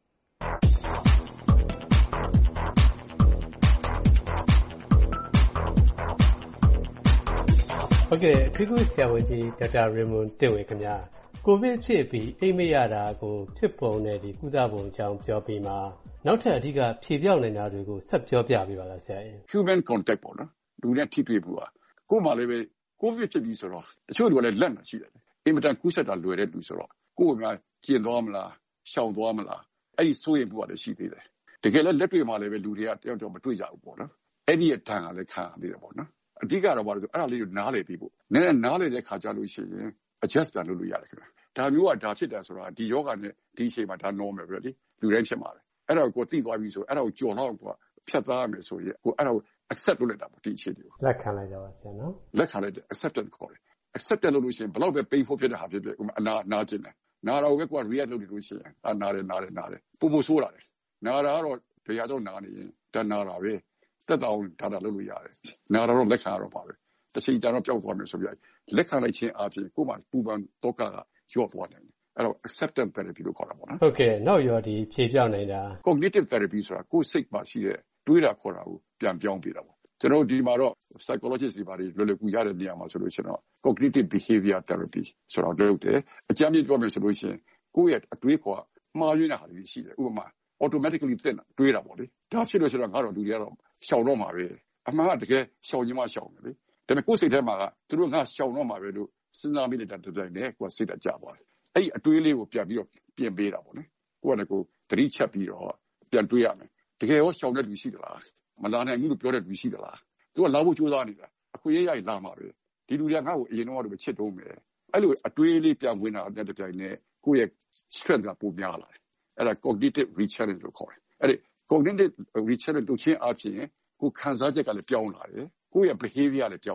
[SPEAKER 10] ဟုတ်ကဲ့အထူးကုဆရာဝန်ကြီးဒေါက်တာရေမွန်တင့်ဝေခင်ဗျာကိုဗစ်ဖြစ်ပြီးအိမ်မရတာကိုဖြစ်ပုံနဲ့ဒီကုသပုံအကြောင်းပြောပြီးမှနောက်ထပ်အဓိကဖြေပြောက်နေတာတွေကိုဆက်ပြောပြပေးပါလားဆရာ။
[SPEAKER 20] Human contact ပေါ့နော်လူနဲ့ထိတွေ့မှုอ่ะကိုယ်မှလည်းပဲကိုဗစ်ဖြစ်ပြီးဆိုတော့တချို့လူကလည်းလက်နေရှိတယ်အင်မတန်ကူးစက်တာလွယ်တဲ့လူဆိုတော့ကိုယ်ကကျင်သွားမလားရှောင်သွားမလားအဲ့ဒီစိုးရိမ်မှုကလည်းရှိသေးတယ်တကယ်လည်းလက်တွေ့မှာလည်းပဲလူတွေကတယောက်တယောက်မတွေ့ကြဘူးပေါ့နော်အဲ့ဒီအထံကလည်းခံရသေးတယ်ပေါ့နော်အဓိကတော့ဘာလို့ဆိုအဲ့ဒါလေးကိုနားလည်ပြီးဖို့နည်းနည်းနားလည်တဲ့ခါကြလို့ရှိရင် adjust ပြန်လုပ်လို့ရတယ်ခင်ဗျဒါမျိုးကဒါဖြစ်တယ်ဆိုတာဒီယောဂနဲ့ဒီအချိန်မှာဒါ normal ပဲလေလူတိုင်းဖြစ်မှာပဲအဲ့ဒါကိုကိုသိသွားပြီဆိုအဲ့ဒါကိုကြော်တော့ကိုဖြတ်သားရမယ်ဆိုရင်ကိုအဲ့ဒါကို accept လုပ်လိုက်တာပေါ့ဒီအချိန်တွေကို
[SPEAKER 10] လက်ခံလိုက်ကြပါဆရာနော်
[SPEAKER 20] လက်ခံလိုက်တယ် acceptance ခေါ်တယ် acceptance လုပ်လို့ရှိရင်ဘယ်တော့ပဲ painful ဖြစ်တဲ့ဟာဖြစ်ဖြစ်ဥမာနာနာကျင်တယ်နာတော့ပဲကိုက react လုပ်နေလို့ရှိရင်အာနာတယ်နာတယ်နာတယ်ပူပူဆိုးလာတယ်နာတာကတော့တရားတော့နာနေရင်ဒါနာတာပဲစက်တောင်ဒါတာလုပ်လို့ရတယ်နာတော့လက်ခံရတော့ပါပဲတစ်ချိန်ကြာတော့ပျောက်သွားမယ်ဆိုပြီးလက်ခံလိုက်ခြင်းအပြင်ကိုမှပူပန်တော့ကကြော့သွားတယ်အဲ့တော့ acceptance therapy လို့ခေါ်တာပေါ့နော်
[SPEAKER 10] ဟုတ်ကဲ့နောက်ရောဒီဖြေပြောက်နေတာ
[SPEAKER 20] cognitive therapy ဆိုတာကိုယ်စိတ်မှာရှိတဲ့တွေးတာခေါ်တာကိုပြန်ပြောင်းပေးတာပေါ့ကျွန်တော်ဒီမှာတော့ psychologist တွေပါတွေလွယ်လွယ်ကူရတဲ့နေရာမှာဆိုလို့ရှိရင်တော့ cognitive behavior therapy ဆိုတာလုပ်တယ်အကြမ်းမြင့်ပြောမယ်ဆိုလို့ရှိရင်ကိုယ့်ရဲ့အတွေးခေါ်မှားယွင်းတဲ့ဟာတွေရှိတယ်ဥပမာ automatically သိတာတွေးတာပေါ့လေဒါဖြစ်လို့ဆိုတော့ငါတို့လူတွေကတော့ရှောင်တော့မှာပဲအမှန်ကတကယ်ရှောင်ခြင်းမရှောင်တယ်လေဒါပေမဲ့ကိုယ်စိတ်ထဲမှာကသူတို့ငါရှောင်တော့မှာပဲလို့စဉ်းစားမိတဲ့တစ်ပြိုင်တည်းကိုယ်စိတ်တကြသွားတယ်အဲ့ဒီအတွေးလေးကိုပြန်ပြီးတော့ပြင်ပေးတာပေါ့လေကိုယ်ကလည်းကိုသတိချက်ပြီးတော့ပြန်တွေးရမယ်တကယ်ရောရှောင်တဲ့လူရှိသလားမလာနိုင်ဘူးလို့ပြောတဲ့လူရှိသလားသူကလာဖို့ကြိုးစားနေတာအခွင့်အရေးရရင်လာမှာပဲဒီလူတွေကငါ့ကိုအရင်တော့တော့ချစ်တုံးမယ်အဲ့လိုအတွေးလေးပြန်ဝင်တာတဲ့တစ်ပြိုင်တည်းကိုယ့်ရဲ့ strength ကပိုများလာတယ်အဲ့ဒါ cognitive rechallenge လို့ခေါ်တယ်အဲ့ဒီ cognitive rechallenge တို့ချင်းအပြင်ကိုခံစားချက်ကလည်းပြောင်းလာတယ်ကိုယ့်ရဲ့ behavior လည်းပြောင်းလာတယ်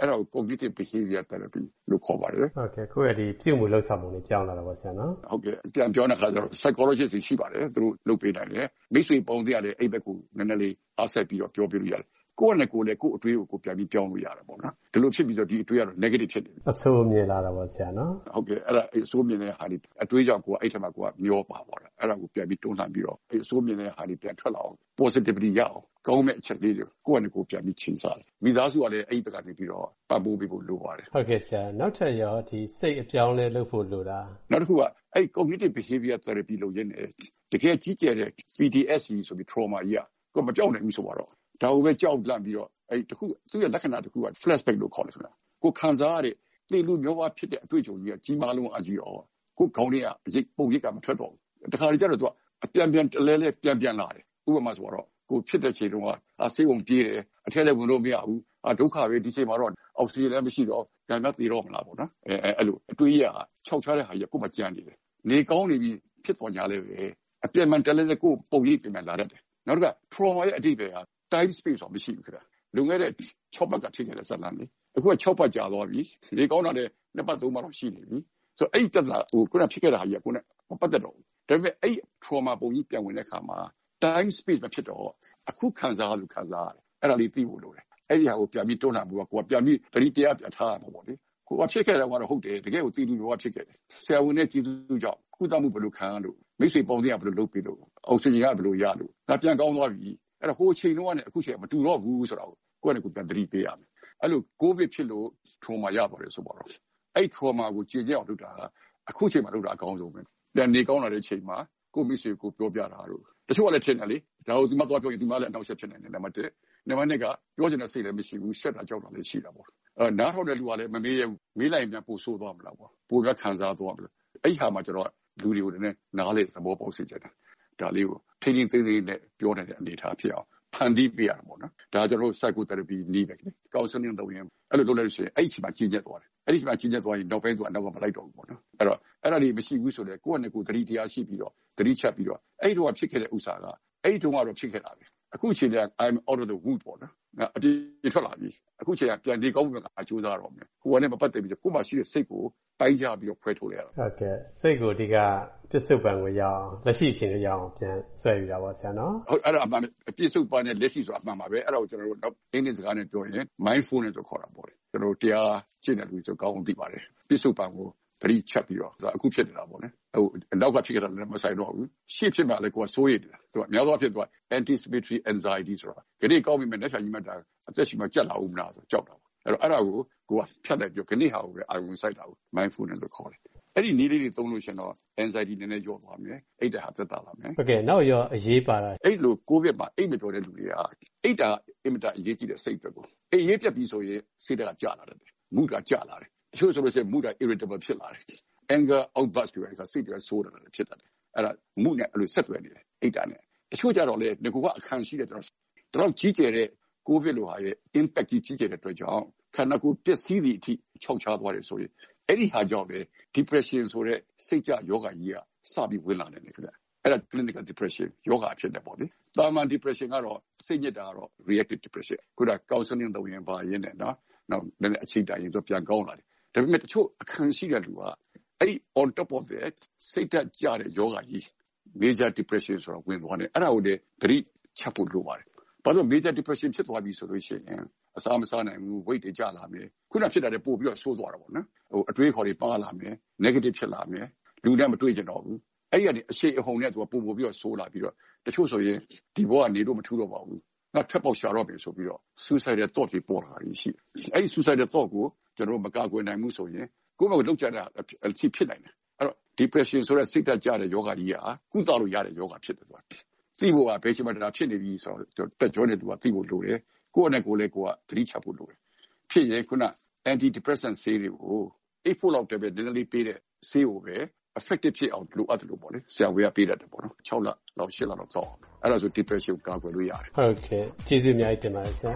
[SPEAKER 20] အဲ့ဒါကို cognitive behavior therapy လို့ခေါ်ပါတယ်
[SPEAKER 10] ဟုတ်ကဲ့ခုရဒီပြုမှုလောက်ဆောင်မှုတွေပြောင်းလာတာပေါ့ဆရာနော်
[SPEAKER 20] ဟုတ်ကဲ့ပြန်ပြောတဲ့အခါကျတော့ psychologist တွေရှိပါတယ်သူတို့လုပ်ပေးနိုင်တယ်မိတ်ဆွေပေါင်းတဲ့အဲ့ဘက်ကိုနည်းနည်းလေးအားဆက်ပြီးတော့ပြောပြလို့ရတယ်ကိုယ့်နဲ့ကိုယ်လည်းကိုယ့်အတွေးကိုပြန်ပြီးပြောင်းလို့ရတယ်ပေါ့နော်ဒီလိုဖြစ်ပြီးတော့ဒီအတွေးကတော့ negative ဖြစ်နေတယ်
[SPEAKER 10] အဆိုးမြင်လာတာပေါ့ဆရာနော်
[SPEAKER 20] ဟုတ်ကဲ့အဲ့ဒါအဆိုးမြင်တဲ့ဟာဒီအတွေးကြောင့်ကိုယ်အဲ့ထက်မှကိုယ်ကမျောပါသွားတာအဲ့ဒါကိုပြန်ပြီးတွန်းလှန်ပြီးတော့အဲ့အဆိုးမြင်တဲ့ဟာဒီပြန်ထွက်လာအောင် positivity ရအောင်ကောင်းမဲ့အချက်လေးတွေကိုယ့်နဲ့ကိုယ်ပြန်ပြီးချိန်စားတယ်မိသားစုကလည်းအဲ့ဘက်ကနေပြီးတော့ပတ်ဖို့ပြီးဖို့လိုပါတယ်
[SPEAKER 10] ဟုတ်ကဲ့ဆရာနောက်ထပ်ရောဒီစိတ်အပြောင်းလဲလုပ်ဖို့လိုတာ
[SPEAKER 20] နောက်တစ်ခုကအဲ့ cognitive behavior therapy လို့ရင်းနေတကယ်ကြီးကျယ်တဲ့ P T S D ဆိုပြီး trauma ကြီးอ่ะကိုမကြောက်နိုင်ဘူးဆိုတော့ဒါကိုပဲကြောက်လန့်ပြီးတော့အဲ့တခုသူ့ရဲ့လက္ခဏာတခုက flashback လို့ခေါ်တယ်ဆိုတာကိုခံစားရတဲ့သိလူမျိုးဝါဖြစ်တဲ့အတွေ့အကြုံကြီးကကြီးမားလုံးအကြီးတော့ကိုခေါင်းလေးကအရိပ်ပုံရိပ်ကမထွက်တော့ဘူးတခါကြတော့သူကအပြန်ပြန်တလဲလဲပြန်ပြန်လာတယ်ဥပမာဆိုတော့ကိုဖြစ်တဲ့ချိန်တုန်းကအဆေးုံပြေးတယ်အထက်လည်းဝင်လို့မရဘူးအဒုက္ခပဲဒီချိန်မှာတော့အောက်ဆီဂျင်လည်းမရှိတော့ကြံမသေးတော့မလားပေါ့နော်အဲအဲ့လိုအတွေးရခြောက်ချတဲ့ဟာကြီးကိုမကြမ်းနေတယ်နေကောင်းနေပြီဖြစ်သွားကြလဲပဲအပြန်မှန်တလဲလဲကိုပုံရိပ်ပြန်လာတတ်တယ်နောက်တစ်ခါ trauma ရဲ့အတိတ်ပဲဟာ time space တော့မရှိဘူးခင်ဗျလုံခဲ့တဲ့၆ပတ်ကဖြစ်ခဲ့တဲ့ဇာတ်လမ်းလေးအခုက၆ပတ်ကြာသွားပြီနေကောင်းတာလည်းနှစ်ပတ်သုံးပတ်တော့ရှိနေပြီဆိုတော့အဲ့တက်လာဟိုခုနဖြစ်ခဲ့တာဟာကြီးကခုနမပတ်သက်တော့ဘူးဒါပေမဲ့အဲ့ trauma ပုံကြီးပြန်ဝင်တဲ့အခါမှာ time space မဖြစ်တော့အခုခံစားလို့ခံစားရတယ်အဲ့ဒါလေးသိဖို့လိုတယ်အဲ့ဒီဟာကိုပြန်ပြီးတွန်းလှန်ဖို့ကကိုကပြန်ပြီးတတိတရားပြန်ထားရမှာပေါ့လေကိုကဖြစ်ခဲ့တယ်ကတော့ဟုတ်တယ်တကယ်ကိုသိလူမျိုးကဖြစ်ခဲ့တယ်ဆရာဝန်နဲ့ကြည်သူကြောင့်ကုသမှုဘယ်လိုခံရလို့မိတ်ဆွေပေါင်းတွေကဘယ်လိုလုပ်ပြီးလို့အောက်ဆီဂျင်ကဘယ်လိုရလို့ဒါပြန်ကောင်းသွားပြီအဲ့တော့ဟိုအချိန်တော့နဲ့အခုချိန်မတူတော့ဘူးဆိုတော့ကိုယ့်နဲ့ကိုယ်ပြန်တတိပေးရမယ်အဲ့လို covid ဖြစ်လို့ trauma ရပါတယ်ဆိုပါတော့အဲ့ trauma ကိုကြည်ကြအောင်လုပ်တာအခုချိန်မှာလုပ်တာအကောင်းဆုံးပဲပြန်နေကောင်းလာတဲ့ချိန်မှာကိုမိတ်ဆွေကိုပြောပြတာတို့တချို့ကလည်းထင်တယ်လေဒါကိုဒီမှာသွားပြောရင်ဒီမှာလည်းအနောက်ဆက်ဖြစ်နေတယ်နံပါတ်တစ်နံပါတ်နှစ်ကပြောချင်တဲ့စိတ်လည်းမရှိဘူးဆက်တာကြောက်တာလည်းရှိတာပေါ့အဲနားထောင်တဲ့လူကလည်းမမေးရဘူးမေးလိုက်ရင်ပြန်ပို့ဆိုးသွားမလားပေါ့ပို့ပြခံစားသွားမလားအဲ့ဟာမှာကျတော့လူတွေကိုလည်းနားလေသဘောပေါက်စေချင်တယ်ဒါလေးကိုထိန်းထိန်းသိမ်းသိမ်းနဲ့ပြောနေတဲ့အနေအထားဖြစ်အောင်ဖန်တီးပေးရမှာပေါ့နော်ဒါကျွန်တော်တို့ psychotherapy နည်းပဲလေ counseling လုပ်ရင်အဲ့လိုလုပ်လိုက်လို့ရှိရင်အဲ့ဒီချိန်မှာကြီးကျက်သွားတယ်အဲ့ဒီချိန်မှာကြီးကျက်သွားရင်နောက်ပိုင်းသူအနောက်ကမလိုက်တော့ဘူးပေါ့နော်အဲ့တော့အဲ့ဒါတွေမရှိဘူးဆိုတော့ကိုယ့်နဲ့ကိုယ်သတိတရားရှိပြီးတော့သတိချက်ပြီးတော့အဲ့ဒီတော့ဖြစ်ခဲ့တဲ့ဥစ္စာကအဲ့ဒီတော့ကတော့ဖြစ်ခဲ့တာပဲအခုချိန်က I'm out of the wood ပေါ့နော်အပြည့်ထွက်လာပြီအခုချိန်ကပြန်နေကောင်းပြီးတော့အကျိုးစားတော့မယ်ကိုယ်ကလည်းမပတ်သက်ပြီးတော့ကိုယ်မှရှိတဲ့စိတ်ကိုပိုင်းခြားပြီးတော့ခွဲထုတ်လိုက်ရတာ
[SPEAKER 10] ဟုတ်ကဲ့စိတ်ကိုဒီကပြစ္ဆုတ်ပံကိုရအောင်လက်ရှိချိန်လေးရအောင်ပြန်ဆွဲယူတာပါဆရာနော်
[SPEAKER 20] ဟုတ်အဲ့ဒါအမှန်ပြစ္ဆုတ်ပံနဲ့လက်ရှိဆိုတာအမှန်ပါပဲအဲ့ဒါကိုကျွန်တော်တို့နောက်အင်္ဂလိပ်စကားနဲ့ပြောရင် mindfulness လို့ခေါ်တာပေါ့လေကျွန်တော်တို့တရားကျင့်တဲ့လူဆိုကောင်းအောင်သိပါတယ်ပြစ္ဆုတ်ပံကိုသတိချက်ပြီးတော့အခုဖြစ်နေတာပေါ့လေဟိုနောက်ကဖြစ်ခဲ့တာလည်းမဆိုင်တော့ဘူးရှေ့ဖြစ်မှလည်းကိုယ်ကစိုးရိမ်နေတာသူကအများသောဖြစ်သွား anticipatory anxiety ဆိုတာခဏကောင်းပြီမဲ့လက်ချာကြီးမှတာအသက်ရှင်မှကြက်လာဦးမလားဆိုကြောက်တာပေါ့အဲ့တော့အဲ့ဒါကိုကိုကဖြတ်လိုက်ပြီးခဏဟာကိုပဲအာရုံစိုက်တာကို mindfulness လို့ခေါ်တယ်အဲ့ဒီနည်းလေးတွေသုံးလို့ရှင်တော့ anxiety နည်းနည်းလျော့သွားမယ်အိတ်တာဟာသက်သာလာမယ်
[SPEAKER 10] ဟုတ်ကဲ့နောက်ရောအရေးပါတာ
[SPEAKER 20] အဲ့လို covid မှာအိတ်မပြောတဲ့လူတွေကအိတ်တာအင်မတန်အရေးကြီးတဲ့စိတ်အတွက်ကိုအိတ်ရေးပြတ်ပြီးဆိုရင်စိတ်ကကြာလာတယ်မူကကြာလာတယ်တချို့ဆိုလို့ရှိရင်မူက irritable ဖြစ်လာတယ် anger outburst တွေကစိတ်တွေဆိုးတယ်ဖြစ်တယ်အဲ့ဒါမူနဲ့အဲ့လိုဆက်သွယ်နေတယ်အိတ်တာနဲ့တချို့ကြတော့လေငကူကအခန့်ရှိတဲ့တော့တော့ကြီးကျယ်တဲ့ covid လိုဟာရဲ့ impact ကြီးကြီးကျယ်တဲ့အတွက်ကြောင့်ခန္ဓာကိုယ်ပျက်စီးသည့်အထိခြောက်ခြားသွားတယ်ဆိုရင်အဲ့ဒီဟာကြောင့်လေ depression ဆိုတဲ့စိတ်ကြယောဂကြီးကစပြီးဝင်လာတယ်ခင်ဗျအဲ့ဒါ clinical depression ယောဂဖြစ်တယ်ပေါ့လေတာမန် depression ကတော့စိတ်ညစ်တာကတော့ reactive depression ခုန counseling လုပ်ရင်ပါရင်းနဲ့နော်နောက်လည်းအချိန်တိုင်းရင်တော့ပြန်ကောင်းလာတယ်ဒါပေမဲ့တချို့အခန့်ရှိတဲ့လူကအဲ့ on top of that စိတ်ဓာတ်ကျတဲ့ယောဂကြီး major depression ဆိုတာဝင်သွားတယ်အဲ့ဒါကိုလေသတိချက်ဖို့လိုပါတယ်ဘာလို့ major depression ဖြစ်သွားပြီဆိုလို့ရှိရင်အစားမစားနိုင်ဘူး weight တွေကျလာမယ်ခုနဖြစ်တာတွေပို့ပြီးတော့ဆိုးသွားတာပေါ့နော်ဟိုအတွေးခေါ်တွေပါလာမယ် negative ဖြစ်လာမယ်လူနဲ့မတွေ့ကြတော့ဘူးအဲ့ဒီကနေအရှိအဟုန်နဲ့သူကပို့ပို့ပြီးတော့ဆိုးလာပြီးတော့တချို့ဆိုရင်ဒီဘောကနေတော့မထူးတော့ပါဘူးငါထပ်ပေါက်ရှာတော့ပြီဆိုပြီးတော့ suicidal thought တွေပေါ်လာတာရှိအဲ့ဒီ suicidal thought ကိုကျွန်တော်တို့မကာကွယ်နိုင်ဘူးဆိုရင်ကိုယ့်ဘက်ကလောက်ကြတာအဖြစ်ဖြစ်နိုင်တယ်အဲ့တော့ depression ဆိုတဲ့စိတ်ဓာတ်ကျတဲ့ယောဂကြီးကကုသလို့ရတဲ့ယောဂဖြစ်တယ်ဆိုတာသိဖို့ကဘယ်ချိန်မှဒါဖြစ်နေပြီဆိုတော့တက်ကြောနေသူကသိဖို့လိုတယ်ကိုယ့်နဲ့ကိုယ်လည်းကိုယ်ကသတိချဖို့လိုတယ်ဖြစ်ရင်ခုန anti depressant ဆေးတွေကို eight fold လောက်တည်းပဲနည်းနည်းလေးပေးတဲ့ဆေးကိုပဲ effective ဖြစ်အောင်လိုအပ်တယ်လို့ပေါ့လေဆရာဝေးကပေးတတ်တယ်ပေါ့နော်၆လလောက်၈လလောက်တော့အဲ့ဒါဆို depression ကိုကာကွယ်လို့ရတယ်
[SPEAKER 10] ဟုတ်ကဲ့ကျေးဇူးအများကြီးတင်ပါတယ်ဆရာ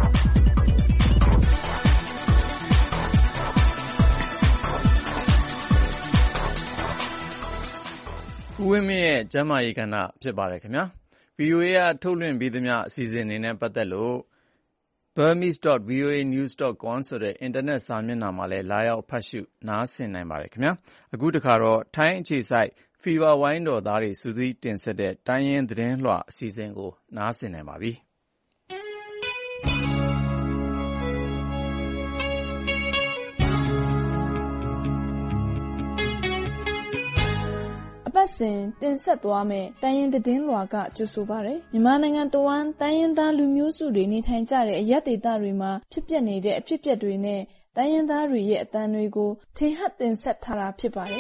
[SPEAKER 2] ဦးဝင်းမြင့်ရဲ့ကျမ်းမာရေးကဏ္ဍဖြစ်ပါတယ်ခင်ဗျာ ဗီအိုအေ ကထုတ်လွှင့်ပေးသမျှအစီအစဉ်တွေနဲ့ပတ်သက်လို့ burmese dot v o a news dot com ဆိုတဲ့ internet စာမျက်နှာမှာလည်းလာရောက်ဖတ်ရှုနားဆင်နိုင်ပါတယ်ခင်ဗျာအခုတခါတော့ထိုင်းအခြေစိုက် Fever ဝိုင်းတော်သားတွေစူးစီးတင်ဆက်တဲ့တိုင်းရင်းသတင်းလွှာအစီအစဉ်ကိုနားဆင်နိုင်ပါပြီ
[SPEAKER 21] ပတ်စဉ်တင်ဆက်သွားမယ့်တိုင်းရင်းသတင်းလွှာကကြိုဆိုပါရယ်မြန်မာနိုင်ငံတဝန်းတိုင်းရင်းသားလူမျိုးစုတွေနေထိုင်ကြတဲ့အရပ်ဒေသတွေမှာဖြစ်ပျက်နေတဲ့အဖြစ်အပျက်တွေနဲ့တိုင်းရင်းသားတွေရဲ့အသံတွေကိုထင်ဟပ်တင်ဆက်ထားတာဖြစ်ပါတယ်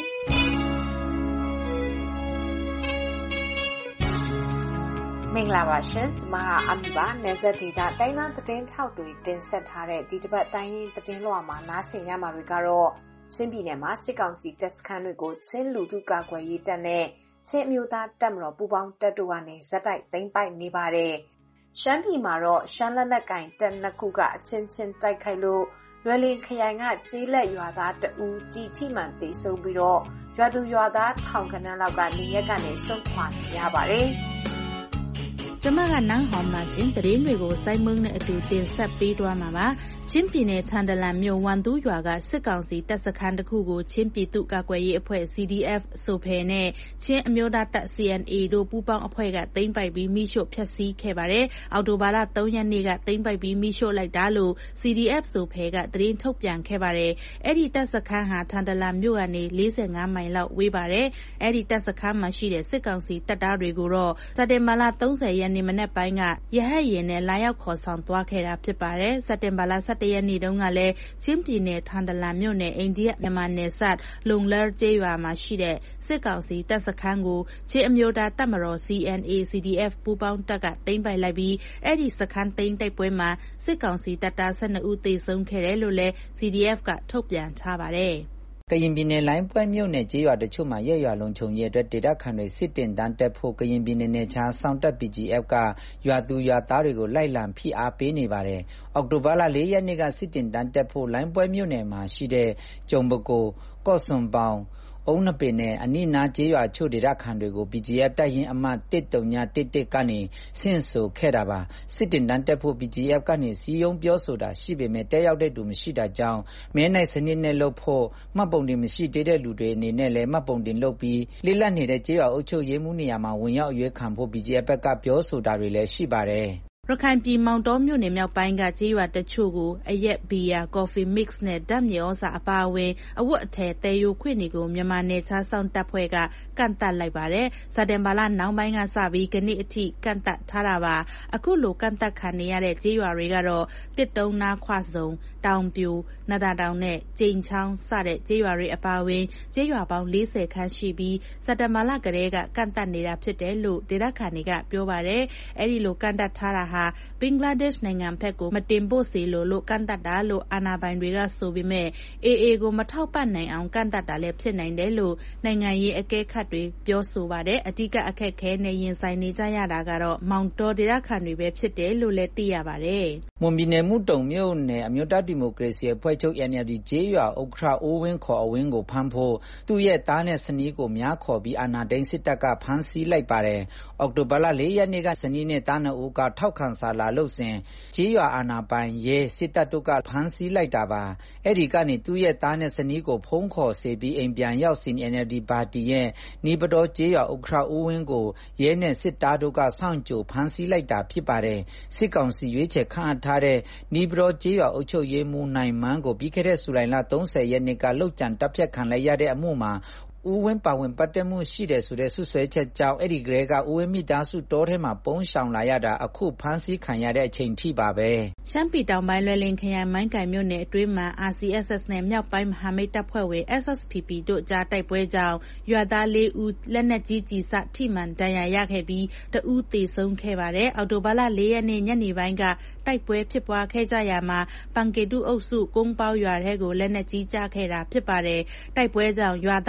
[SPEAKER 22] မင်္ဂလာပါရှင်ကျွန်မကအမီပါနယ်စပ်ဒေသတိုင်းသားသတင်းထောက်တွေတင်ဆက်ထားတဲ့ဒီတစ်ပတ်တိုင်းရင်းသတင်းလွှာမှာနားဆင်ရမှာတွေကတော့ချင်းပြည်နယ်မှာစစ်ကောင်စီတပ်စခန်းတွေကိုချင်းလူထုကာကွယ်ရေးတပ်နဲ့ချင်းအမျိုးသားတပ်မတော်ပူးပေါင်းတပ်တို့ကနေဇက်တိုက်သိမ်းပိုက်နေပါတယ်။ရှမ်းပြည်မှာတော့ရှမ်းလက်နက်ကင်တပ်နှစ်ခုကအချင်းချင်းတိုက်ခိုက်လို့လွယ်လင်ခရိုင်ကကျေးလက်ရွာသားတဦးကြီးထိမှန်သေဆုံးပြီးတော့ရွာသူရွာသားထောင်ခန့်လောက်ကနေရက်ကနေဆုံးခွာနေရပါတယ်။
[SPEAKER 23] ကျမကနန်းဟောင်မှာရှင်သတင်းတွေကိုစိုင်းမုံနဲ့အတူတင်ဆက်ပေးသွားမှာပါချင်းပြည်နယ်ထန်တလန်မြို့ဝန်သူရွာကစစ်ကောင်စီတပ်စခန်းတစ်ခုကိုချင်းပြည်သူ့ကာကွယ်ရေးအဖွဲ့ C D F ဆိုဖယ်နဲ့ချင်းအမျိုးသားတပ် C N A တို့ပူးပေါင်းအဖွဲ့ကသိမ်းပိုက်ပြီးမိရှို့ဖျက်ဆီးခဲ့ပါတယ်။အော်တိုဘာလ၃ရက်နေ့ကသိမ်းပိုက်ပြီးမိရှို့လိုက်တာလို့ C D F ဆိုဖယ်ကသတင်းထုတ်ပြန်ခဲ့ပါတယ်။အဲ့ဒီတပ်စခန်းဟာထန်တလန်မြို့ကနေ၄၅မိုင်လောက်ဝေးပါတယ်။အဲ့ဒီတပ်စခန်းမှာရှိတဲ့စစ်ကောင်စီတပ်သားတွေကိုတော့စက်တင်ဘာလ၃၀ရက်နေ့မနက်ပိုင်းကရဟတ်ယာဉ်နဲ့လာရောက်ခေါ်ဆောင်သွားခဲ့တာဖြစ်ပါတယ်။စက်တင်ဘာလ၁၁ရက်နေ့တုန်းကလည်းချင်းပြည်နယ်ထန်တလန်မြို့နယ်အိန္ဒိယမြန်မာနယ်စပ်လုံလร์ကျေးရွာမှာရှိတဲ့စစ်ကောင်စီတပ်စခန်းကိုချင်းအမျိုးသားတပ်မတော် C N A C D F ပူးပေါင်းတပ်ကသိမ်းပိုက်လိုက်ပြီးအဲ့ဒီစခန်းသိမ်းတိုက်ပွဲမှာစစ်ကောင်စီတပ်သား၁၂ဦးသေဆုံးခဲ့တယ်လို့လည်း C D F ကထုတ်ပြန်ထားပါတယ်
[SPEAKER 24] ကရင်ပြည်နယ်လိုင်းပွဲမြို့နယ်ကျေးရွာတချို့မှာရဲရွာလုံခြုံရေးအတွက်ဒေသခံတွေစစ်တင်တန်းတက်ဖို့ကရင်ပြည်နယ်နယ်ခြားစောင့်တပ် P G F ကရွာသူရွာသားတွေကိုလိုက်လံဖိအားပေးနေပါတယ်။အောက်တိုဘာလ၄ရက်နေ့ကစစ်တင်တန်းတက်ဖို့လိုင်းပွဲမြို့နယ်မှာရှိတဲ့ကျုံပကိုကော့စွန်ပေါင်အုံးနပင်နဲ့အနိနာကျေးရွာချို့ဒေသခံတွေကို P G F တပ်ရင်းအမှတ်၁၃၁၁ကနေဆင့်ဆိုခဲ့တာပါစစ်တင်တန်းတက်ဖို့ P G F ကနေစီယုံပြောဆိုတာရှိပေမဲ့တဲရောက်တဲ့သူမရှိတာကြောင့်မဲနိုင်စနစ်နဲ့လုပ်ဖို့မှတ်ပုံတင်မရှိသေးတဲ့လူတွေအနေနဲ့လည်းမှတ်ပုံတင်လုပ်ပြီးလေးလက်နေတဲ့ကျေးရွာအုပ်ချုပ်ရေးမှုနေရာမှာဝင်ရောက်ရွေးခံဖို့ P G F ဘက်ကပြောဆိုတာတွေလည်းရှိပါတယ်
[SPEAKER 23] ရခိုင်ပြည်မောင်တောမြို့နယ်မြောက်ပိုင်းကကျေးရွာတချို့ကိုအရက်ဘီယာကော်ဖီမစ်ซ์နဲ့ဓာတ်မြေဩဇာအပါအဝင်အဝတ်အထည်တဲယိုခွင့်တွေကိုမြန်မာနယ်ခြားစောင့်တပ်ဖွဲ့ကကန့်သတ်လိုက်ပါတယ်။စက်တင်ဘာလနောက်ပိုင်းကစပြီးကနေ့အထိကန့်သတ်ထားတာပါ။အခုလိုကန့်သတ်ခံနေရတဲ့ကျေးရွာတွေကတော့တစ်တုံးနာခွစုံတောင်ပြိုနဒတောင်နဲ့ကျိန်ချောင်းစတဲ့ကျေးရွာတွေအပါအဝင်ကျေးရွာပေါင်း၄၀ခန်းရှိပြီးစက်တင်ဘာလကတည်းကကန့်သတ်နေတာဖြစ်တယ်လို့ဒေသခံတွေကပြောပါတယ်။အဲဒီလိုကန့်သတ်ထားတာဟာဘင်္ဂလားဒေ့ရှ်နိုင်ငံဘက်ကိုမတင်ပို့စေလို့လို့ကန့်သတ်တာလို့အာဏာပိုင်တွေကဆိုပေမဲ့ A A ကိုမထောက်ပံ့နိုင်အောင်ကန့်သတ်တာလည်းဖြစ်နိုင်တယ်လို့နိုင်ငံရေးအကဲခတ်တွေပြောဆိုပါတယ်အဓိကအခက်ခဲနဲ့ရင်ဆိုင်နေကြရတာကတော့မောင်တော်ဒေသခံတွေပဲဖြစ်တယ်လို့လည်းသိရပါတယ်
[SPEAKER 24] မွန်ပြည်နယ်မှုတုံမြို့နယ်အမျိုးသားဒီမိုကရေစီအဖွဲ့ချုပ် N L D ကျေးရွာဥက္ကဋ္ဌအိုးဝင်းခေါ်အဝင်းကိုဖမ်းဖို့သူ့ရဲ့သားနဲ့ဇနီးကိုများခေါ်ပြီးအာဏာသိမ်းစစ်တပ်ကဖမ်းဆီးလိုက်ပါတယ်အောက်တိုဘာလ၄ရက်နေ့ကဇနီးနဲ့သားနှစ်ဦးကထောက်ခံစာလာလို့စဉ်ကျေးရွာအာဏာပိုင်ရဲစစ်တပ်တို့ကဖမ်းဆီးလိုက်တာပါအဲ့ဒီကနေသူ့ရဲ့သားနဲ့ဇနီးကိုဖုံးခေါ်စေပြီးအိမ်ပြန်ရောက်စဉ် N L D ပါတီရဲ့နီးပတော်ကျေးရွာဥက္ကဋ္ဌဦးဝင်းကိုရဲနဲ့စစ်သားတို့ကစောင့်ကြိုဖမ်းဆီးလိုက်တာဖြစ်ပါတယ်စစ်ကောင်စီရွေးချယ်ခန့်အပ်ထားတဲ့နီးပတော်ကျေးရွာအုပ်ချုပ်ရေးမှူးနိုင်မန်းကိုပြီးခဲ့တဲ့ဇူလိုင်လ၃၀ရက်နေ့ကလှုပ်ကြံတပ်ဖြတ်ခံလိုက်ရတဲ့အမှုမှာဦးဝင်းပါဝင်ပတ်သက်မှုရှိတယ်ဆိုတဲ့ဆွဆွဲချက်ကြောင့်အဲ့ဒီကလေးကဦးဝင်းမိသားစုတောထဲမှာပုန်းရှောင်လာရတာအခုဖမ်းဆီးခံရတဲ့အချိန်ထိပါပဲ
[SPEAKER 23] ရှမ်းပြည်တောင်ပိုင်းလွယ်လင်ခရိုင်မိုင်းကိုင်မြို့နယ်အတွင်းမှာ R C S S နဲ့မြောက်ပိုင်းမဟာမိတ်တပ်ဖွဲ့ဝင် S S P P တို့ကြားတိုက်ပွဲကြောင့်ရွာသား၄ဦးလက်နက်ကြီးကြီးစထိမှန်ဒဏ်ရာရခဲ့ပြီးတဦးသေဆုံးခဲ့ပါတယ်အော်တိုဘာလ၄ရက်နေ့ညနေပိုင်းကတိုက်ပွဲဖြစ်ပွားခဲ့ကြရာမှာပန်ကေတုအုပ်စုကုန်းပေါရွာထဲကိုလက်နက်ကြီးကျခဲ့တာဖြစ်ပါတယ်တိုက်ပွဲကြောင့်ရွာသား၈၀၀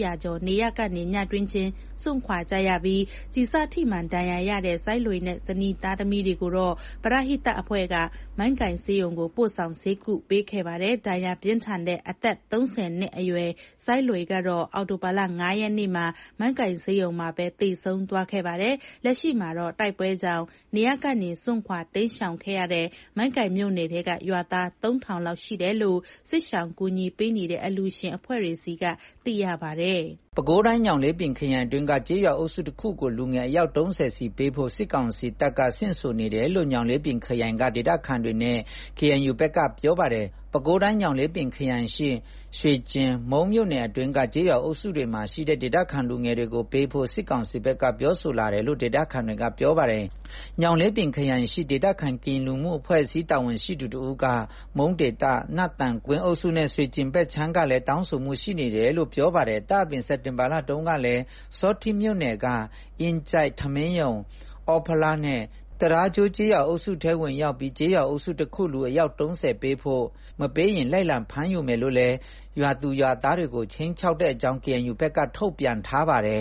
[SPEAKER 23] ရာကျော်နေရပ်ကနေညတွင်းချင်းစွန့်ခွာကြရပြီးကျည်စထိမှန်ဒဏ်ရာရတဲ့စိုင်းလွေနဲ့ဇနီးသားသမီးတွေကိုတော့ပရဟိတအဖွဲ့ကမိုင်းကိုင်ဆေးရုံကိုပို့ဆောင်ဆေးကုပေးခဲ့ပါတယ်။ဒဏ်ရာပြင်းထန်တဲ့အသက်သုံးဆယ်နှစ်အရွယ်စိုင်းလွေကတော့အောက်တိုဘာလငါးရက်နေ့မှာမိုင်းကိုင်ဆေးရုံမှာပဲသေဆုံးသွားခဲ့ပါတယ်။လက်ရှိမှာတော့တိုက်ပွဲကြောင့်နေရပ်ကနေစွန့်ခွာတိမ်းရှောင်ခဲ့ရတဲ့မိုင်းကိုင်မြို့နယ်ထဲကရွာသားသုံးထောင်လောက်ရှိတယ်လို့စစ်ရှောင်ကူညီပေးနေတဲ့အလှူရှင်အဖွဲ့တွေစီကသိရပါတယ်။
[SPEAKER 24] ပဲခူးတိုင်းညောင်လေးပင်ခရိုင်အတွင်းကကျေးရွာအုပ်စုတစ်ခုကိုလူငယ်အယောက်သုံးဆယ်စီပေးဖို့စစ်ကောင်စီတပ်ကဆင့်ဆိုနေတယ်လို့ညောင်လေးပင်ခရိုင်ကဒေသခံတွေနဲ့ K N U ဘက်ကပြောပါတယ်။ပဲခူးတိုင်းညောင်လေးပင်ခရိုင်ရှိရွှေကျင်မုံမြို့နယ်အတွင်းကကျေးရွာအုပ်စုတွေမှာရှိတဲ့ဒေသခံလူငယ်တွေကိုပေးဖို့စစ်ကောင်စီဘက်ကပြောဆိုလာတယ်လို့ဒေသခံတွေကပြောပါတယ်။ညောင်လေးပင်ခရိုင်ရှိဒေသခံကင်လူမှုအဖွဲ့အစည်းတာဝန်ရှိသူတို့ကမုံဒေတာနတ်တန်ကွင်းအုပ်စုနဲ့ရွှေကျင်ဘက်ချမ်းကလည်းတောင်းဆိုမှုရှိနေတယ်လို့ပြောပါတယ်။တပင်စက်တင်ဘာလတုန်းကလည်းစောတိမြို့နယ်ကအင်းကြိုက်ထမင်းယုံအော်ဖလာနဲ့တရာကျိုးကျေးရွာအုပ်စုထဲဝင်ရောက်ပြီးကျေးရွာအုပ်စုတစ်ခုလူအယောက်သုံးဆယ်ပေးဖို့မပေးရင်လိုက်လံဖမ်းယူမယ်လို့လည်းရွာသူရွာသားတွေကိုချင်းချောက်တဲ့အကြောင်း K N U ဘက်ကထုတ်ပြန်ထားပါတယ်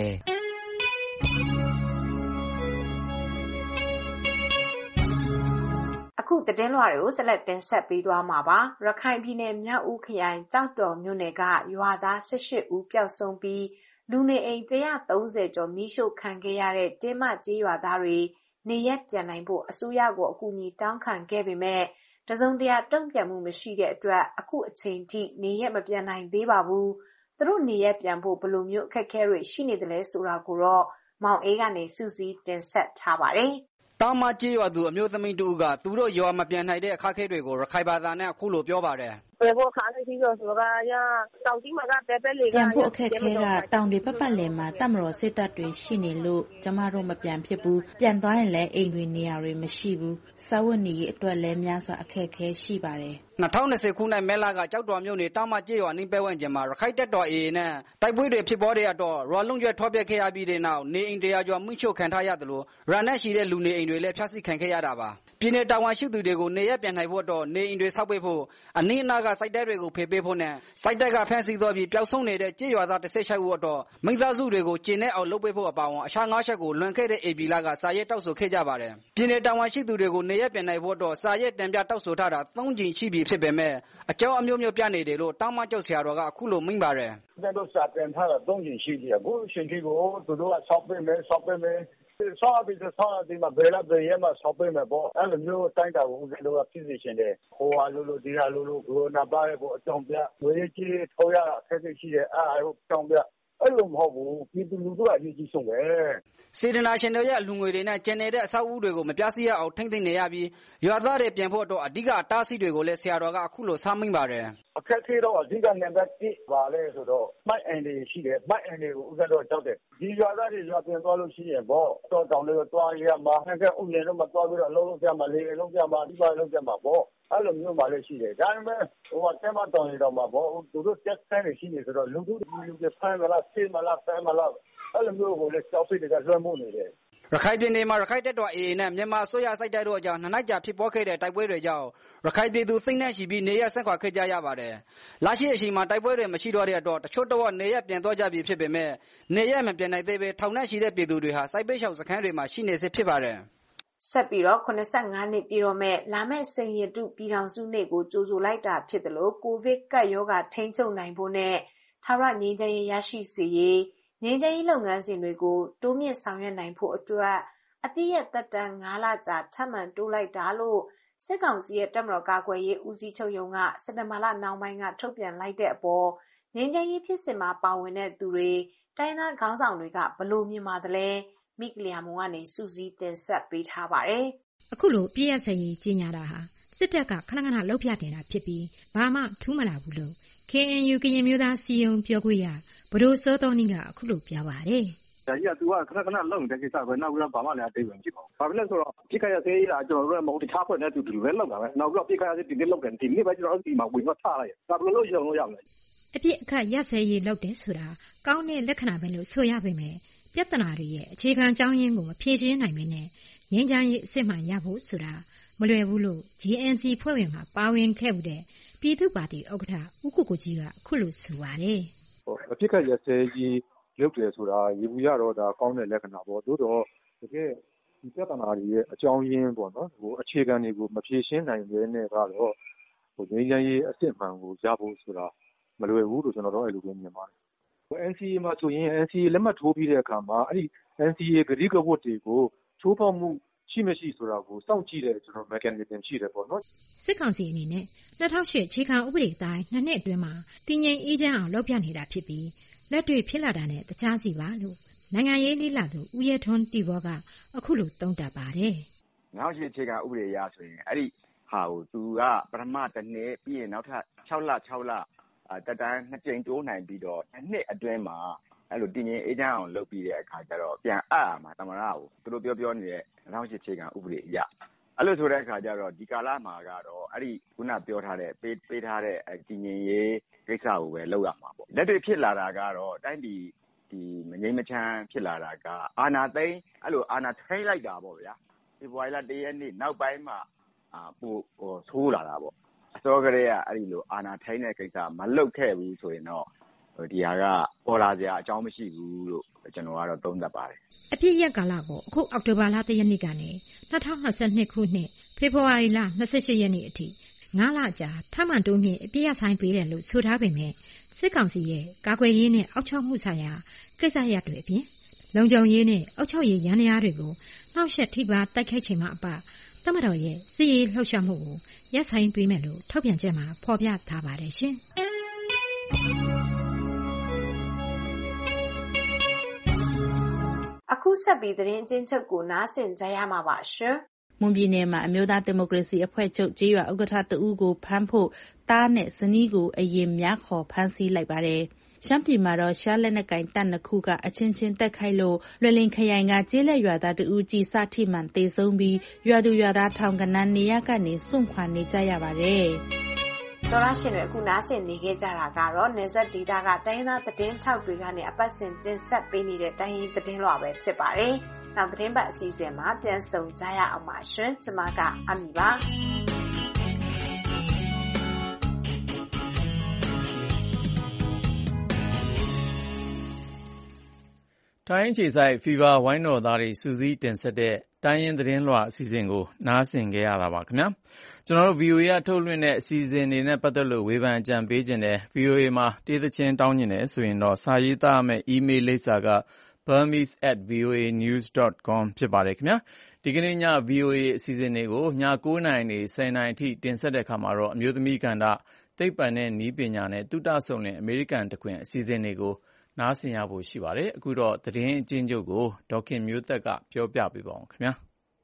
[SPEAKER 22] အခုသတင်းလွှာတွေကိုဆက်လက်တင်ဆက်ပေးသွားမှာပါရခိုင်ပြည်နယ်မြောက်ဦးခရိုင်ကြောက်တော်မြို့နယ်ကရွာသား၁၈ဦးပျောက်ဆုံးပြီးလူနေအိမ်၁၃၀ကျော်မိရှို့ခံခဲ့ရတဲ့တင်းမကျေးရွာသားတွေနေရပ်ပြန်နိုင်ဖို့အစိုးရကိုအကူအညီတောင်းခံခဲ့ပေမဲ့တစုံတရာတုံ့ပြန်မှုမရှိတဲ့အတွက်အခုအချိန်ထိနေရပ်မပြန်နိုင်သေးပါဘူး။သူတို့နေရပ်ပြန်ဖို့ဘယ်လိုမျိုးအခက်အခဲတွေရှိနေတယ်လဲဆိုတာကိုတော့မောင်အေးကနေစူးစီးတင်ဆက်ထားပါတယ်။
[SPEAKER 1] တောင်မကျေးရွာသူအမျိုးသမီးတူကသူတို့ရွာမပြန်နိုင်တဲ့အခက်အခဲတွေကိုရခိုင်ဘာသာနဲ့အခုလိုပြောပါတယ်။
[SPEAKER 3] ပြန်ဖို့အခက်အခဲကတောင်ကြီးမှာကပဲပဲလေက
[SPEAKER 23] ပြန်ဖို့အခက်အခဲကတောင်တွေပတ်ပတ်လည်မှာတပ်မတော်စစ်တပ်တွေရှိနေလို့ကျမတို့မပြန်ဖြစ်ဘူးပြန်သွားရင်လည်းအိမ်တွေနေရာတွေမရှိဘူးစာဝတ်နေရေးအတွက်လည်းများစွာအခက်အခဲရှိပါတယ်
[SPEAKER 1] ၂၀၂၀ခုနှစ်မဲလကကြောက်တော်မြို့နယ်တောင်မကျေးရွာနီးပဲဝန်းကျင်မှာရခိုင်တပ်တော် A A နဲ့တိုက်ပွဲတွေဖြစ်ပေါ်တဲ့အတွက်ရွာလုံးကျွဲထွက်ပြေးခဲ့ရပြီးတဲ့နောက်နေအိမ်တရားကျော်မိချို့ခံထားရတယ်လို့ရာနဲ့ရှိတဲ့လူနေအိမ်တွေလည်းဖျက်ဆီးခံခဲ့ရတာပါပြည်내တာဝန်ရှိသူတွေကိုနေရပ်ပြန်နိုင်ဖို့တော့နေအိမ်တွေဆောက်ပေးဖို့အနည်းအနားကစိုက်တဲတွေကိုဖေးပေးဖို့နဲ့စိုက်တက်ကဖမ်းဆီးသွားပြီးပျောက်ဆုံးနေတဲ့ကြေးရွာသား၁၈ဦးအတွက်မိသားစုတွေကိုကျင်းနဲ့အောင်လုပ်ပေးဖို့အပါအဝင်အခြား၅ချက်ကိုလွန်ခဲ့တဲ့ A P လကစာရေးတောက်ဆိုခဲ့ကြပါတယ်ပြည်내တာဝန်ရှိသူတွေကိုနေရပ်ပြန်နိုင်ဖို့တော့စာရေးတင်ပြတောက်ဆိုထားတာ၃ကြိမ်ရှိပြီဖြစ်ပေမဲ့အကြောင်းအမျိုးမျိုးပြနေတယ်လို့တောင်မကျောက်ဆရာတော်ကအခုလိုမိန့်ပါတယ်
[SPEAKER 4] ကျွန်တော်စာတင်ထားတာ၃ကြိမ်ရှိပြီအခုရှင်ကြီးကိုသူတို့ကဆောက်ပေးမယ်ဆောက်ပေးမယ်ဆောက်ပြီးဆောက်ပြီးမှဘယ်လာဘယ်ရမှာဆောက်ပေးမယ်ပေါ့အဲ့လိုမျိုးတိုင်းတာကိုဦးဇင်းတို့ကပြည်စီရှင်တယ်ဟိုဟာလိုလိုဒီဟာလိုလိုကိုနာပါရဲ့ကိုအကြောင်းပြဝေးကြီးထောက်ရအခက်အခဲရှိတယ်အားအကြောင်းပြအဲ့လိုမဟုတ်ဘူးပြည်သူလူထုကအရေးကြီးဆုံးပဲ
[SPEAKER 1] စေတနာရှင်တို့ရဲ့အလူငွေတွေနဲ့ကျန်နေတဲ့အဆောက်အဦတွေကိုမပြစီရအောင်ထိမ့်သိမ့်နေရပြီးရွာသားတွေပြန်ဖို့တော့အဓိကအတားအဆီးတွေကိုလည်းဆရာတော်ကအခုလိုစာမိန့်ပါတယ်
[SPEAKER 4] အခက်အခဲတော့အဓိကနံပါတ်၁ပါလဲဆိုတော့မိုက်အန်တွေရှိတယ်မိုက်အန်တွေကိုဥစ္စာတော့ကြောက်တယ်ဒီရွာသားတွေရွာပြန်သွားလို့ရှိရင်ပေါ့တော့တောင်လေးတော့သွားရမှာငါကဥယျာဉ်တော့မသွားပြီးတော့အလုံးလုံးပြမှာလေအလုံးပြမှာဒီပါလုံးပြမှာပေါ့အဲ့လိုမျိုးမှလည်းရှိတယ်ဒါပေမဲ့ဟိုကတဲမတောင်ရတော့မှာပေါ့သူတို့တက်ဆန်းနေရှိနေဆိုတော့လူတို့လူတွေဖမ်းမလားဆေးမလားဖမ်းမလားအဲ့လိုမျိုးကိုလည်းကြောက်စိတ်တွေကလွှမ်းမိုးနေတယ်
[SPEAKER 1] ရခိုင်ပြည်နယ်မှာရခိုင်တပ်တော် A A နဲ့မြန်မာအစိုးရစိုက်တိုက်တို့အကြောင်းနှစ်နှစ်ကြာဖြစ်ပေါ်ခဲ့တဲ့တိုက်ပွဲတွေကြောင့်ရခိုင်ပြည်သူသိန်းနဲ့ချီပြီးနေရဆန့်ခွာခဲ့ကြရပါတယ်။လရှိအချိန်မှာတိုက်ပွဲတွေမရှိတော့တဲ့အတွက်တချို့တော့နေရပြန်သွားကြပြီဖြစ်ပေမဲ့နေရမပြန်နိုင်သေးပဲထောင်နဲ့ရှိတဲ့ပြည်သူတွေဟာစိုက်ပိတ်ရှောင်စခန်းတွေမှာရှိနေစေဖြစ်ပါတယ်
[SPEAKER 22] ။ဆက်ပြီးတော့eighty-fiveနှစ်ပြည်တော်မဲ့လာမဲ့စိန်ရတုပြည်ထောင်စုနေ့ကိုကြိုဆိုလိုက်တာဖြစ်တယ်လို့ကိုဗစ်ကပ်ရောဂါထိန်းချုပ်နိုင်ဖို့နဲ့ထာဝရငြိမ်းချမ်းရေးရရှိစေရေးငြိမ်းချမ်းရေးလုပ်ငန်းစဉ်တွေကိုတိုးမြင့်ဆောင်ရွက်နိုင်ဖို့အတွက်အပြည့်ရဲ့သက်တမ်း၅လကြာထပ်မံတိုးလိုက်တာလို့စစ်ကောင်စီရဲ့တပ်မတော်ကာကွယ်ရေးဦးစီးချုပ်ရုံးကစက်တင်ဘာလနောက်ပိုင်းကထုတ်ပြန်လိုက်တဲ့အပေါ်ငြိမ်းချမ်းရေးဖြစ်စဉ်မှာပါဝင်တဲ့သူတွေတိုင်းသားခေါင်းဆောင်တွေကဘလို့မြင်ပါသလဲမိကလျာမုံကနေစူးစီးတင်ဆက်ပေးထားပါတယ်
[SPEAKER 5] ။အခုလိုပြည့်ရစရေးကြီးညာတာဟာစစ်တပ်ကခဏခဏလှုပ်ပြတင်တာဖြစ်ပြီးဘာမှထူးမလာဘူးလို့ K N U ကရင်မျိုးသားစီယုံပြောခွင့်ရဘဒိုစောတော်နီကအခုလိုပြောပါတယ်
[SPEAKER 25] ။ဒါကြီးက तू ကခဏခဏလုံတဲ့ကိစ္စပဲနောက်ပြီးတော့ဘာမှလည်းအသေးပဲဖြစ်ပါဘူး။ဘာဖြစ်လဲဆိုတော့ပြစ်ခတ်ရသေးတာကျွန်တော်တို့ကမဟုတ်တခြားဖွဲ့နဲ့တူတူပဲလုံတာပဲ။နောက်ပြီးတော့ပြစ်ခတ်ရသေးဒီနေ့လုံတယ်ဒီနေ့ပဲကျွန်တော်တို့ဒီမှာဝင်တော့ထားလိုက်။ဒါဘယ်လိုလုပ်ရုံလို့ရမလဲ
[SPEAKER 5] ။အပြစ်အခတ်ရက်စဲရေးလုပ်တယ်ဆိုတာကောင်းတဲ့လက္ခဏာပဲလို့ဆိုရပါမယ်။ပြဿနာတွေရဲ့အခြေခံအကြောင်းရင်းကိုမဖြေရှင်းနိုင်မင်းနဲ့ငြိမ်းချမ်းရေးအစစ်မှန်ရဖို့ဆိုတာမလွယ်ဘူးလို့ G N C ဖွဲ့ဝင်မှာပါဝင်ခဲ့မှုတဲ့ပြည်သူ့ပါတီဥက္ကဋ္ဌဦးကိုကိုကြီးကအခုလိုဆိုပါတယ်
[SPEAKER 25] ။
[SPEAKER 18] အဖြစ်ခက်ရစဲကြီးလုပ်တယ်ဆိုတာရေဘူးရတော့ဒါကောင်းတဲ့လက္ခဏာပေါ့သို့တော့တကယ်ဒီပြဿနာတွေရဲ့အကြောင်းရင်းပေါ့နော်ဟိုအခြေခံတွေကိုမဖြေရှင်းနိုင်တဲ့နဲ့ကတော့ဟိုငြိမ်းချမ်းရေးအစစ်မှန်ကိုရဖို့ဆိုတာမလွယ်ဘူးလို့ကျွန်တော်တို့အဲ့လိုပဲမြင်ပါတယ်ဟို N C A မှာဆိုရင် N C A လက်မှတ်ထိုးပြီးတဲ့အခါမှာအဲ့ဒီ N C A ကတိကဝတ်တွေကိုချိုးဖောက်မှုရှိမရှိဆိုတာကိုစောင့်ကြည့်တဲ့ကျွန်တော် mechanism ရှိတယ်ပေါ့နော်
[SPEAKER 5] စစ်ကောင်စီအနေနဲ့၂၀၀၈ခြေခံဥပဒေတိုင်းနှစ်နှစ်အတွင်းမှာတည်ငြိမ်အေးချမ်းအောင်လုပ်ပြနေတာဖြစ်ပြီးလက်တွေ့ဖြစ်လာတာနဲ့တခြားစီပါလို့နိုင်ငံရေးလေးလာသူဦးရဲထွန်းတီဘောကအခုလိုသုံးသပ်ပါတယ်
[SPEAKER 8] ၂၀၀၈ခြေခံဥပဒေအရဆိုရင်အဲ့ဒီဟာကိုသူကပထမတစ်နှစ်ပြီးရင်နောက်ထပ်၆လ၆လတက်တန်းနှစ်ကြိမ်တိုးနိုင်ပြီးတော့တစ်နှစ်အတွင်းမှာအဲ့လိုတည်ငြိမ်အေးချမ်းအောင်လုပ်ပြီးတဲ့အခါကျတော့ပြန်အပ်ရမှာသမ္မတကိုသူတို့ပြောပြောနေတဲ့၂၀၀၈ခြေခံဥပဒေအရအဲ့လိုဆိုတဲ့အခါကျတော့ဒီကာလမှာကတော့အဲ့ဒီခုနပြောထားတဲ့ပေးပေးထားတဲ့တည်ငြိမ်ရေးကိစ္စကိုပဲလုပ်ရမှာပေါ့လက်တွေ့ဖြစ်လာတာကတော့တိုင်းပြည်ဒီမငြိမ်းမချမ်းဖြစ်လာတာကအာဏာသိမ်းအဲ့လိုအာဏာထိန်းလိုက်တာပေါ့ဗျာဖေဖော်ဝါရီလတစ်ရက်နေ့နောက်ပိုင်းမှာအာပိုဟိုဆိုးလာတာပေါ့အစောကတည်းကအဲ့ဒီလိုအာဏာထိန်းတဲ့ကိစ္စမလုပ်ခဲ့ဘူးဆိုရင်တော့ဒီဟာကပေါ်လာစရာအကြောင်းမရှိဘူးလို့ကျွန်တော်ကတော့သုံးသပ်ပါတယ်
[SPEAKER 5] အပြည့်ရက်ကာလကိုအခုအောက်တိုဘာလတစ်ရက်နေ့ကနေ၂၀၂၂ခုနှစ်ဖေဖော်ဝါရီလ၂၈ရက်နေ့အထိငါးလကြာထမှန်တိုးမြင့်အပြည့်ရဆိုင်ပေးတယ်လို့ဆိုထားပေမဲ့စစ်ကောင်စီရဲ့ကာကွယ်ရေးနဲ့အောက်ချုပ်မှုဆိုင်ရာကိစ္စရပ်တွေအပြင်လုံခြုံရေးနဲ့အောက်ချုပ်ရေးရန်ရာတွေကိုနှောက်ယှက်ထိပါတိုက်ခိုက်ချိန်မှာအပတမတော်ရဲ့စစ်ရေးလှုပ်ရှားမှုကိုရပ်ဆိုင်ပေးမယ်လို့ထုတ်ပြန်ချက်မှာဖော်ပြထားပါတယ်ရှင်
[SPEAKER 22] အခုဆက်ပြီးသတင်းအကျဉ်းချုပ်ကိုနားဆင်ကြရမှာပါရှင်
[SPEAKER 23] မွန်ပြည်နယ်မှာအမျိုးသားဒီမိုကရေစီအဖွဲ့ချုပ်ကြေးရွာဥက္ကဋ္ဌတဦးကိုဖမ်းဖို့သားနဲ့ဇနီးကိုအရင်များခေါ်ဖမ်းဆီးလိုက်ပါတယ်။ရှမ်းပြည်မှာတော့ရှားလက်နက်ကင်တပ်နှစ်ခုကအချင်းချင်းတက်ခိုက်လို့လွယ်လင်ခရိုင်ကကျေးလက်ရွာသားတဦးကြီးစထိမှန်သေဆုံးပြီးရွာသူရွာသားထောင်ကနန်းနေရကနေစွန့်ခွာနေကြရပါတယ်
[SPEAKER 22] ။တော်ရရှင်တွေအခုနားဆင်နေခဲ့ကြတာကတော့နေဆက်ဒေတာကတိုင်းသားသတင်းထောက်တွေကနေအပတ်စဉ်တင်ဆက်ပေးနေတဲ့တိုင်းရင်းသတင်းလွှာပဲဖြစ်ပါတယ်။နောက်သတင်းပတ်အစီအစဉ်မှာပြန်ဆုံကြရအောင်ပါရှင်။ကျွန်မကအမီပါ။
[SPEAKER 2] ထိုင်းခြေဆိုင်ဖီဗာဝိုင်းတော်သားတွေစူးစီးတင်ဆက်တဲ့တိုင်းရင်းသတင်းလွှာအစီအစဉ်ကိုနားဆင်ကြရတာပါခင်ဗျာကျွန်တော်တို့ ဗီအိုအေ ကထုတ်လွှင့်တဲ့အစီအစဉ်တွေနဲ့ပတ်သက်လို့ဝေဖန်အကြံပေးခြင်းတယ် ဗီအိုအေ မှာတေးသချင်းတောင်းခြင်းတယ်ဆိုရင်တော့စာရေးသားမယ့် email လိပ်စာက burmese at voa news dot com ဖြစ်ပါတယ်ခင်ဗျာဒီကနေ့ည ဗီအိုအေ အစီအစဉ်တွေကိုည၉နာရီနေ၁၀နာရီအထိတင်ဆက်တဲ့အခါမှာတော့အမျိုးသမီးကဏ္ဍသိပ္ပံနဲ့နည်းပညာနဲ့သုတဆုံလင်အမေရိကန်တခွင်အစီအစဉ်တွေကိုနားဆင်ရဖို့ရှိပါတယ်အခုတော့သတင်းအကျဉ်းချုပ်ကိုဒေါက်ခင်မျိုးသက်ကပြောပြပေးပါအောင်ခင်ဗျာ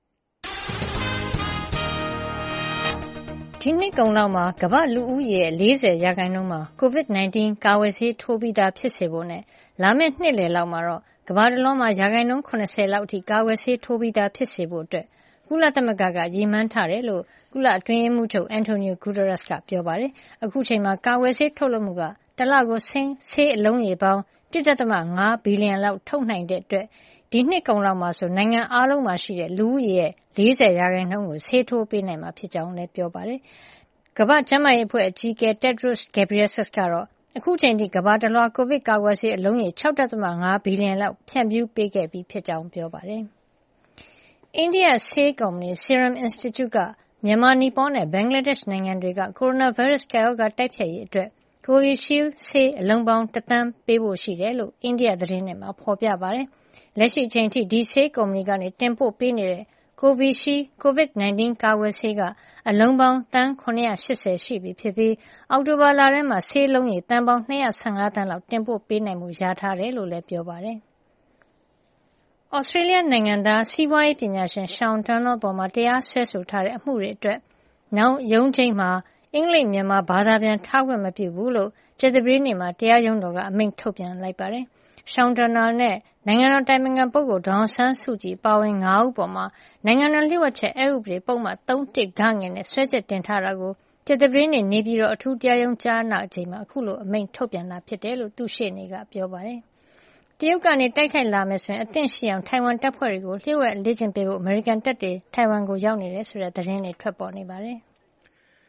[SPEAKER 9] ဒီနှစ်ကုန်လောက်မှာကမ္ဘာလူဦးရေလေးဆယ်ရာခိုင်နှုန်းမှာ ကိုဗစ်၁၉ ကာဝယ်ဆေးထိုးပြီးသားဖြစ်စေဖို့နဲ့လာမယ့်နှစ်လယ်လောက်မှာတော့ကမ္ဘာတစ်လွှားမှာရာခိုင်နှုန်း၇၀လောက်အထိကာဝယ်ဆေးထိုးပြီးသားဖြစ်စေဖို့အတွက်ကုလသမဂ္ဂကရည်မှန်းထားတယ်လို့ကုလအတွင်းရေးမှူးချုပ်အန်တိုနီယိုဂူတရက်စ်ကပြောပါတယ်အခုချိန်မှာကာဝယ်ဆေးထုတ်လုပ်မှုကတစ်လကိုဆေးအလုံးရေပေါင်း၁.၅ဘီလီယံလောက်ထုတ်နိုင်တဲ့အတွက်ဒီနှစ်ကုန်လောက်မှာဆိုနိုင်ငံအားလုံးမှာရှိတဲ့လူဦးရေရဲ့လေးဆယ်ရာခိုင်နှုန်းကိုဆေးထိုးပေးနိုင်မှာဖြစ်ကြောင်းလည်းပြောပါတယ်။ကမ္ဘာ့ကျန်းမာရေးအဖွဲ့အကြီးအကဲ Tedros Ghebreyesus ကတော့အခုချိန်ထိကမ္ဘာတစ်လွှားကိုဗစ်ကာကွယ်ဆေးအလုံးရေ၆.၅ဘီလီယံလောက်ဖြန့်ဖြူးပေးခဲ့ပြီးဖြစ်ကြောင်းပြောပါတယ်။အိန္ဒိယဆေးကုမ္ပဏီ Serum Institute ကမြန်မာ၊နီပေါနဲ့ဘင်္ဂလားဒေ့ရှ်နိုင်ငံတွေကကိုရိုနာဗိုင်းရပ်စ်ကပ်ရောဂါတိုက်ဖျက်ရေးအတွက်Covishield ဆေးအလုံးပေါင်းတစ်သန်းပေးဖို့ရှိတယ်လို့အိန္ဒိယသတင်းတွေမှာဖော်ပြပါတယ်။လက်ရှိအချိန်ထိဒီဆေးကုမ္ပဏီကနေတင်ပို့ပေးနေတဲ့ Covishield ကိုဗစ်၁၉ကာကွယ်ဆေးကအလုံးပေါင်းသန်း၇၈၀ရှိပြီဖြစ်ပြီးအောက်တိုဘာလထဲမှာဆေးလုံးရေသန်းပေါင်း၂၁၅သန်းလောက်တင်ပို့ပေးနိုင်မှုရထားတယ်လို့လည်းပြောပါတယ်။ဩစတြေးလျနိုင်ငံသားစီးပွားရေးပညာရှင် Sean Turnell ပေါ်မှာတရားစွဲဆိုထားတဲ့အမှုတွေအတွက်နောက်ရုံးချိန်းမှာအင်္ဂလိပ်မြန်မာဘာသာပြန်ထားခွင့်မပြုဘူးလို့ကြာသပတေးနေ့မှာတရားရုံးတော်ကအမိန့်ထုတ်ပြန်လိုက်ပါတယ်။ Sean Turnell နဲ့နိုင်ငံတော်တိုင်ပင်ခံပုဂ္ဂိုလ်ဒေါ်အောင်ဆန်းစုကြည်ပါဝင်၅ဦးပေါ်မှာနိုင်ငံတော်လျှို့ဝှက်ချက်အက်ဥပဒေပုံမှန်၃၁ဂငယ်နဲ့ဆွဲချက်တင်ထားတာကိုကြာသပတေးနေ့နေပြည်တော်အထူးတရားရုံးကြားနာချိန်မှာအခုလိုအမိန့်ထုတ်ပြန်တာဖြစ်တယ်လို့သူ့ရှေ့နေကပြောပါတယ်။တရုတ်ကနေတိုက်ခိုက်လာမယ်ဆိုရင်အသင့်ရှိအောင်ထိုင်ဝမ်တပ်ဖွဲ့တွေကိုလျှို့ဝှက်လေ့ကျင့်ပေးဖို့အမေရိကန်တပ်တွေထိုင်ဝမ်ကိုရောက်နေတယ်ဆိုတဲ့သတင်းတွေထွက်ပေါ်နေပါတယ်။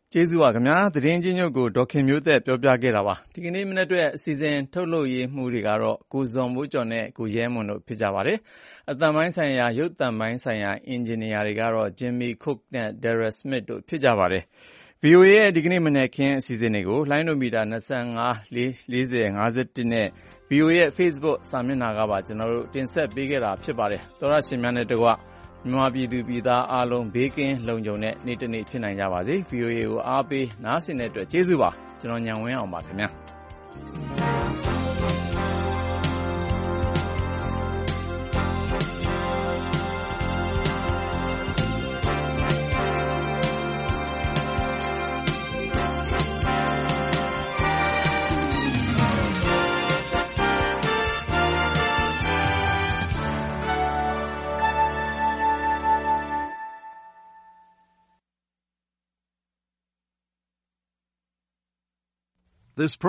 [SPEAKER 2] ကျေးဇူးပါခင်ဗျာသတင်းချင်းချုပ်ကိုဒေါခင်မျိုးသက်ပြောပြခဲ့တာပါဒီကနေ့မနေ့အတွက်အစီအစဉ်ထုတ်လုပ်ရေးမှုတွေကတော့ကိုဇော်မိုးကျော်နဲ့ကိုရဲမွန်တို့ဖြစ်ကြပါတယ်အသံပိုင်းဆိုင်ရာရုပ်သံပိုင်းဆိုင်ရာအင်ဂျင်နီယာတွေကတော့ Jimmy Cook နဲ့ Daryl Smith တို့ဖြစ်ကြပါတယ် ဗွီအိုအေ ရဲ့ဒီကနေ့မနေ့ခင်းအစီအစဉ်တွေကိုလိုင်းနိုမီတာ25 40 51နဲ့ ဗွီအိုအေ ရဲ့ Facebook စာမျက်နှာကပါကျွန်တော်တို့တင်ဆက်ပေးခဲ့တာဖြစ်ပါတယ်သောရရှင်များနဲ့တကွမြန်မာပြည်သူပြည်သားအားလုံးဘေးကင်းလုံခြုံတဲ့နေ့တစ်နေ့ဖြစ်နိုင်ကြပါစေ ဗွီအိုအေ ကိုအားပေးနားဆင်တဲ့အတွက်ကျေးဇူးပါကျွန်တော်ညံဝင်းအောင်ပါခင်ဗျာ
[SPEAKER 6] This